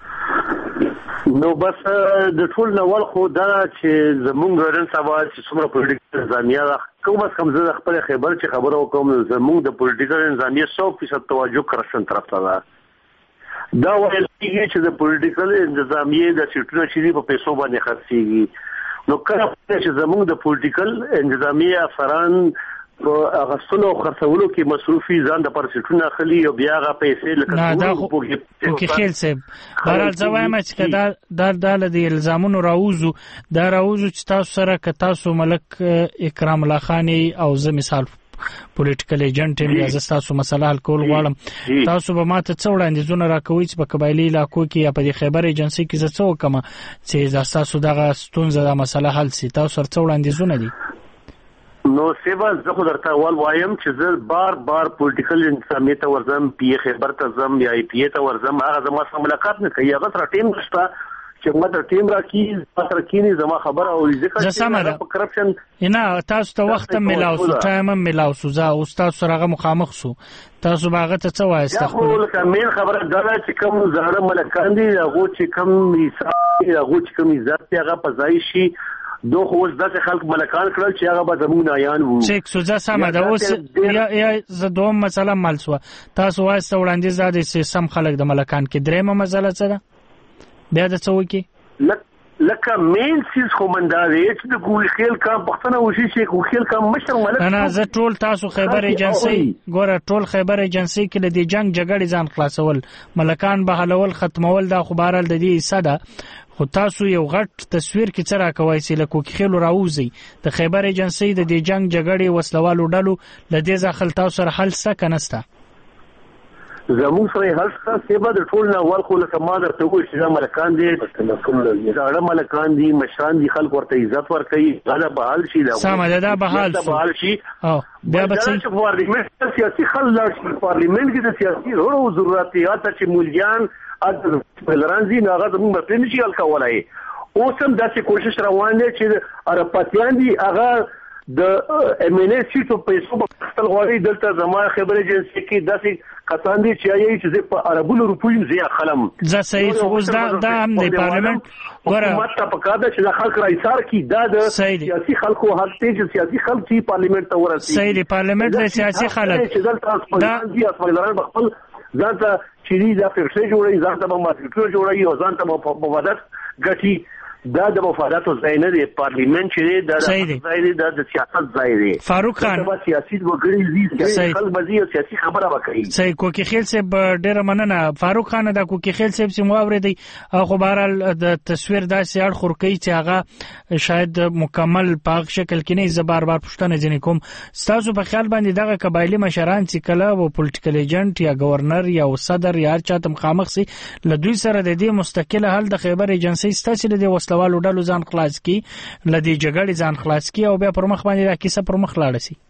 نو بس د ټول نوول خو دا چې زمونږ رن سوال چې څومره پولیټیکل نظامیه کوم څه زه خپل خبر چې خبرو کوم زمونږ د پولیټیکل نظامیه 100% توجه کرشن طرف ته ده دا وایي چې د پولیټیکل نظامیه د سټونو چې په پیسو باندې خرڅيږي نو کله چې زمونږ د پولیټیکل نظامیه افسران هغه سلو خرڅولو کې مصروفي ځان د پرسټونه خلی او بیا هغه پیسې لکه کې خیل صاحب بهرحال زوایم چې دا د الزامونو راوزو چې تاسو سره ک تاسو ملک اکرام الله خان او زه مثال پولیټیکل ایجنټ یا تاسو مسله حل کول غواړم تاسو به ماته څو وړاندیزونه راکوي چې په قبایلی علاقو کې یا په خیبر ایجنسی کې څه وکم چې تاسو دغه ستونزه د مسله حل سي تاسو سره څو وړاندیزونه دي نو سیبا زه خو درته وایم چې زه بار پولیټیکل انسانیت ورزم پی خبر ته زم یا ای پی ته ورزم هغه زما سره ملاقات نه کوي هغه سره ټیم نشته چې ماته ټیم راکی سره کینی زما خبر او ذکر چې کرپشن نه تاسو ته وخت ملاو سو ټایم ملاو سو زه او تاسو سره مخامخ سو تاسو باغه ته څه وایست خو لکه مین خبره دا چې کوم زړه ملکان دي هغه چې کوم حساب هغه چې کوم عزت هغه پزای شي دوه اوس داسې خلک ملکان کړل چې هغه به زموږ نایان وو چې سوزا سم ده اوس یا زدوم مثلا مالسو تاسو وایسته وړاندې زاده سم خلک د ملکان کې درېمه مسله څه ده بیا د څو کې لکه مین سیس کومنداري چې د ګوی خیل کام پښتنه وشي چې ګوی خیل کام مشر ملک نه زه ټول تاسو خیبر ایجنسی ګوره ټول خیبر ایجنسی کې د جنگ جګړې ځان خلاصول ملکان به حلول ختمول دا خبرال د دې صدا خو تاسو یو غټ تصویر کې څه راکوي چې لکه خېلو راوځي د خیبر ایجنسی د جنگ جګړې وسلوالو ډلو لدې ځخل تاسو سره حل څه کنسته زموږ سره هر څه سیبه د ټول نه اول خو لکه ما درته وایي چې دا ملکان دي زاړه ملکان دي مشران دي خلک ورته عزت ورکوي دا بحال شي دا بحال شي بیا به پارلیمنت سیاسي خل لاړ شي پارلیمنت کې د سیاسي رولو ضرورت دی اته چې مليان فلرانزي ناغه زموږ په نشي حل کولای اوس هم داسې کوشش روان دی چې ارپاتیان دي هغه د MNA سیټو پیسو په خپل غواړي دلته زما خبره جنسي کې داسې کسان دي چې یې چې په عربو روپیو زیات خلم ځا صحیح اوس دا هم د پارلیمنت ګوره ماته په کاده چې د خلک رايثار کی دا د سیاسي خلکو حق ته چې سیاسي خلک چې پارلیمنت ته ورسي صحیح دی پارلیمنت د سیاسي خلک چې دلته دي خپل خپل ځانته چې دا فرصه جوړي ځانته به مارکیټ جوړي او ځانته په مبادات غټي دا د مفاداتو ځای نه دی پارلیمنت چې دا ځای دی د سیاست ځای دی فاروق خان دا سیاسي وګړي دي چې خلک بزي سیاسي خبره وکړي صحیح کوکی خیل صاحب ډېر مننه فاروق خان دا کوکی خیل صاحب چې مو اوریدي خو بهرحال د تصویر داسې اړ خورکۍ چې هغه شاید مکمل په شکل کې نه زبر بار پښتنه ځنې کوم تاسو په خیال باندې دغه قبایلی مشران چې کله و پولیټیکل ایجنټ یا گورنر یا صدر یا چاته مخامخ سي لدوی سره د دې مستقله حل د خیبر ایجنسی ستاسو د وسلوالو ډلو ځان خلاص کی لدی جګړې ځان خلاص کی او بیا پر مخ باندې دا کیسه پر مخ لاړ شي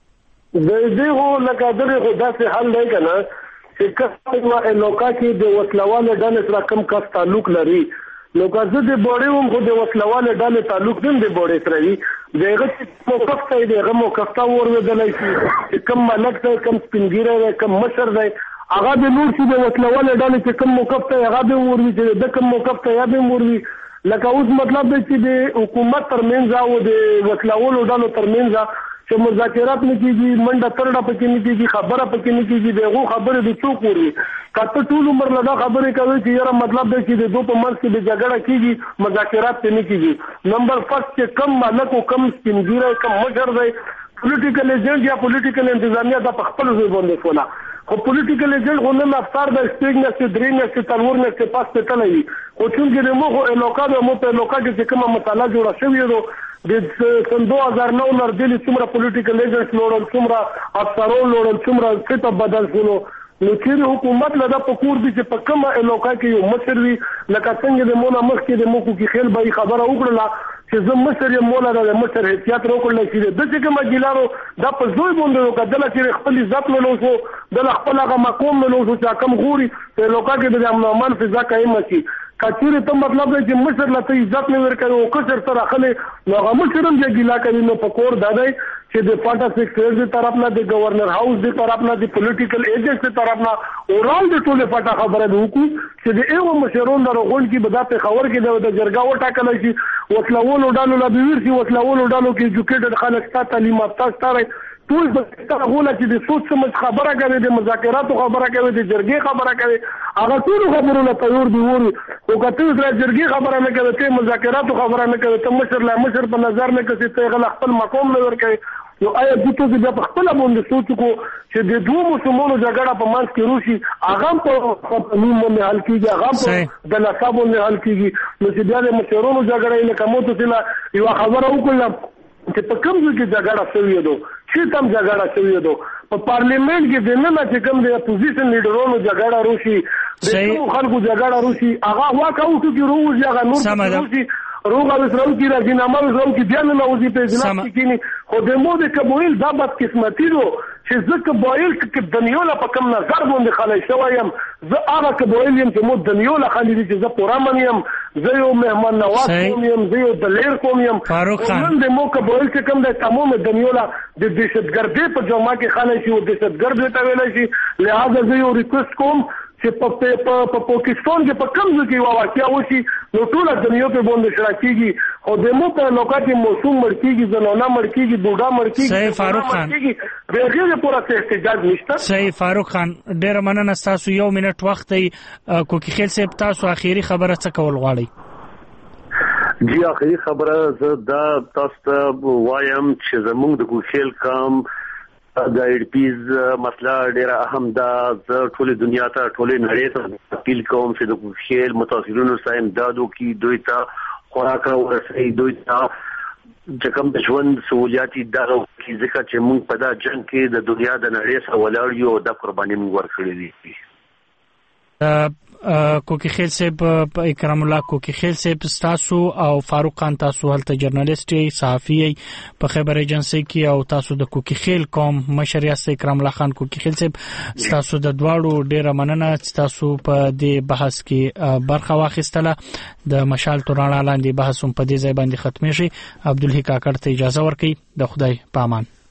د دې هو لکه دغه داسې حل دی کنه چې کله لوکا کې د وسلوالو ډلې سره کم کس تعلق لري نو که زه د بوډۍ هم خو د وسلوالو ډلې تعلق هم د بوډۍ سره وي دغه موقف ته دغه موقف ته ورودلای شي چې کم ملک دی کم سپینګیری دی کم مشر دی هغه د نور چې د وسلوالو ډلې چې کم موقف ته هغه به وروي چې د کم موقف ته هغه به وروي لکه اوس مطلب دی چې د حکومت ترمنځ او د وسلوالو ډلو ترمنځ چې مذاکرات نه کیږي منډه ترډه پکې نه کیږي خبره پکې نه کیږي دغه خبره د څوک وروي کته ټول عمر لدا خبرې کوي چې یاره مطلب دی چې د دوه په منځ کې د جګړه کیږي مذاکرات نه کیږي نمبر فرست چې کم مالک او کم سپینګیری کم مشر دی پولیټیکل ایجنټ یا پولیټیکل انتظامیه د خپل ځای باندې کوله خو پولیټیکل ایجنټ غو نه افسر د سپیګ نه چې درې نه چې تلور نه چې پاس ته تللی خو چې د مو الوکا د مو په الوکا کې کومه مطالعه جوړه شوې ده د سن 2009 نور د څومره پولیټیکل ایجنټ لوړل څومره افسرون لوړل څومره څه بدل شول نو چې حکومت لدا په کور دي چې په کومه الوکا کې یو مشر وي لکه څنګه د مونږه مخ کې د مو کې خیل به خبره وکړه چې زه مشر یم مولا د مشر احتیاط وکړل چې د څه کومه ګیلارو د په زوی باندې وکړل چې خپل عزت نه لوسو د خپل هغه مقام نه لوسو چې کم غوري په لوکا کې د امن فضا قائم شي کچېره ته مطلب دی چې مشر لته عزت نه ورکړي او کثر سره خلې نو هغه مشر هم چې ګیلا کوي نو په کور دادای چې د پاټا سیکرټری دی طرف نه د گورنر هاوس دی طرف نه د پولیټیکل ایجنټ دی طرف نه اورال د ټوله پاټا خبره دی چې د ایو مشرون درغون کې بدات خبر کې د جرګه وټاکل شي وسلوالو ډالو لا بیر شي وسلوالو ډالو کې ایجوکیټډ خلک ستاسو تعلیم یافته ستاره ټول د غوله چې د سوچ سمج خبره کوي د مذاکراتو خبره کوي د جرګې خبره کوي هغه ټول خبرونه تیار دي ورو او کته د جرګې خبره نه کوي ته مذاکراتو خبره نه کوي ته مشر په نظر نه کوي ته غل خپل مقام نه ور کوي نو آیا د ټول د خپل باندې سوچ کو چې د دوه مسلمانانو جګړه په منځ کې روشي هغه په نیم باندې حل کیږي هغه د لقب باندې حل کیږي نو چې بیا د مشرونو جګړه نه کومه ته یو خبره وکړم چې په کوم ځای کې جګړه شوې ده چې تم جګړه شوې ده په پارلیمنت کې د نه چې کوم د اپوزیشن لیډرونو جګړه روشي د خلکو جګړه روشي هغه واکاو چې روز یا نور روشي روغه وسرو کی راځینامه وسرو کی بیا نه نوځي په اجلاس کې کینی خو د مو د قبول دا بد قسمتي دو چې زکه بویل کې دنیولا په کم نظر باندې خلای شویم زه هغه قبول یم چې مو دنیولا خلې دي چې زه پورامن یم زه یو مهمان نواز یم زه یو دلیر کوم یم نن د مو قبول چې کم د تمام دنیولا د دهشتګردۍ په جامه کې خلای شي او دهشتګرد ته ویل شي لہذا زه یو ریکوست کوم چې په پاکستان کې په کوم ځای کې واقعیا وشي نو ټول دنیا په باندې شراکېږي او د مو په لوکا کې موسوم مرکیږي زنانه مرکیږي بوډا مرکیږي صحیح فاروق خان دغه پورا احتجاج نشته صحیح فاروق خان ډېر مننه تاسو یو منټ وخت کوکی خیل صاحب تاسو اخیری خبره څه کول غواړئ جی اخیری خبره زه دا تاسو ته وایم چې زموږ د کوشل کام د ایډپیز مسله ډیره اهم ده ټول دنیا ته ټول نړۍ ته اپیل کوم چې د کوشل متاثرینو سره امدادو کی دوی ته خوراک ورسوي دوی ته چې کوم د ژوند سہولیات دغه کی ځکه چې موږ په دا جنگ کې د دنیا د نړۍ سره ولاړ یو د قرباني موږ ورکړې دي. کوکی خیل صاحب اکرام الله کوکی خیل صاحب تاسو او فاروق خان تاسو هلته جرنالیست صحافي په خبر ایجنسی کې او تاسو د کوکی خیل قوم مشر یاست. اکرام الله خان کوکی خیل صاحب تاسو د دواړو ډیره مننه چې تاسو په دې بحث کې برخه واخیستله. د مشال تورانه لاندې بحث هم په دې ځای باندې ختمي شي. عبدالحی کاکړ ته اجازه ورکړئ. د خدای په امان.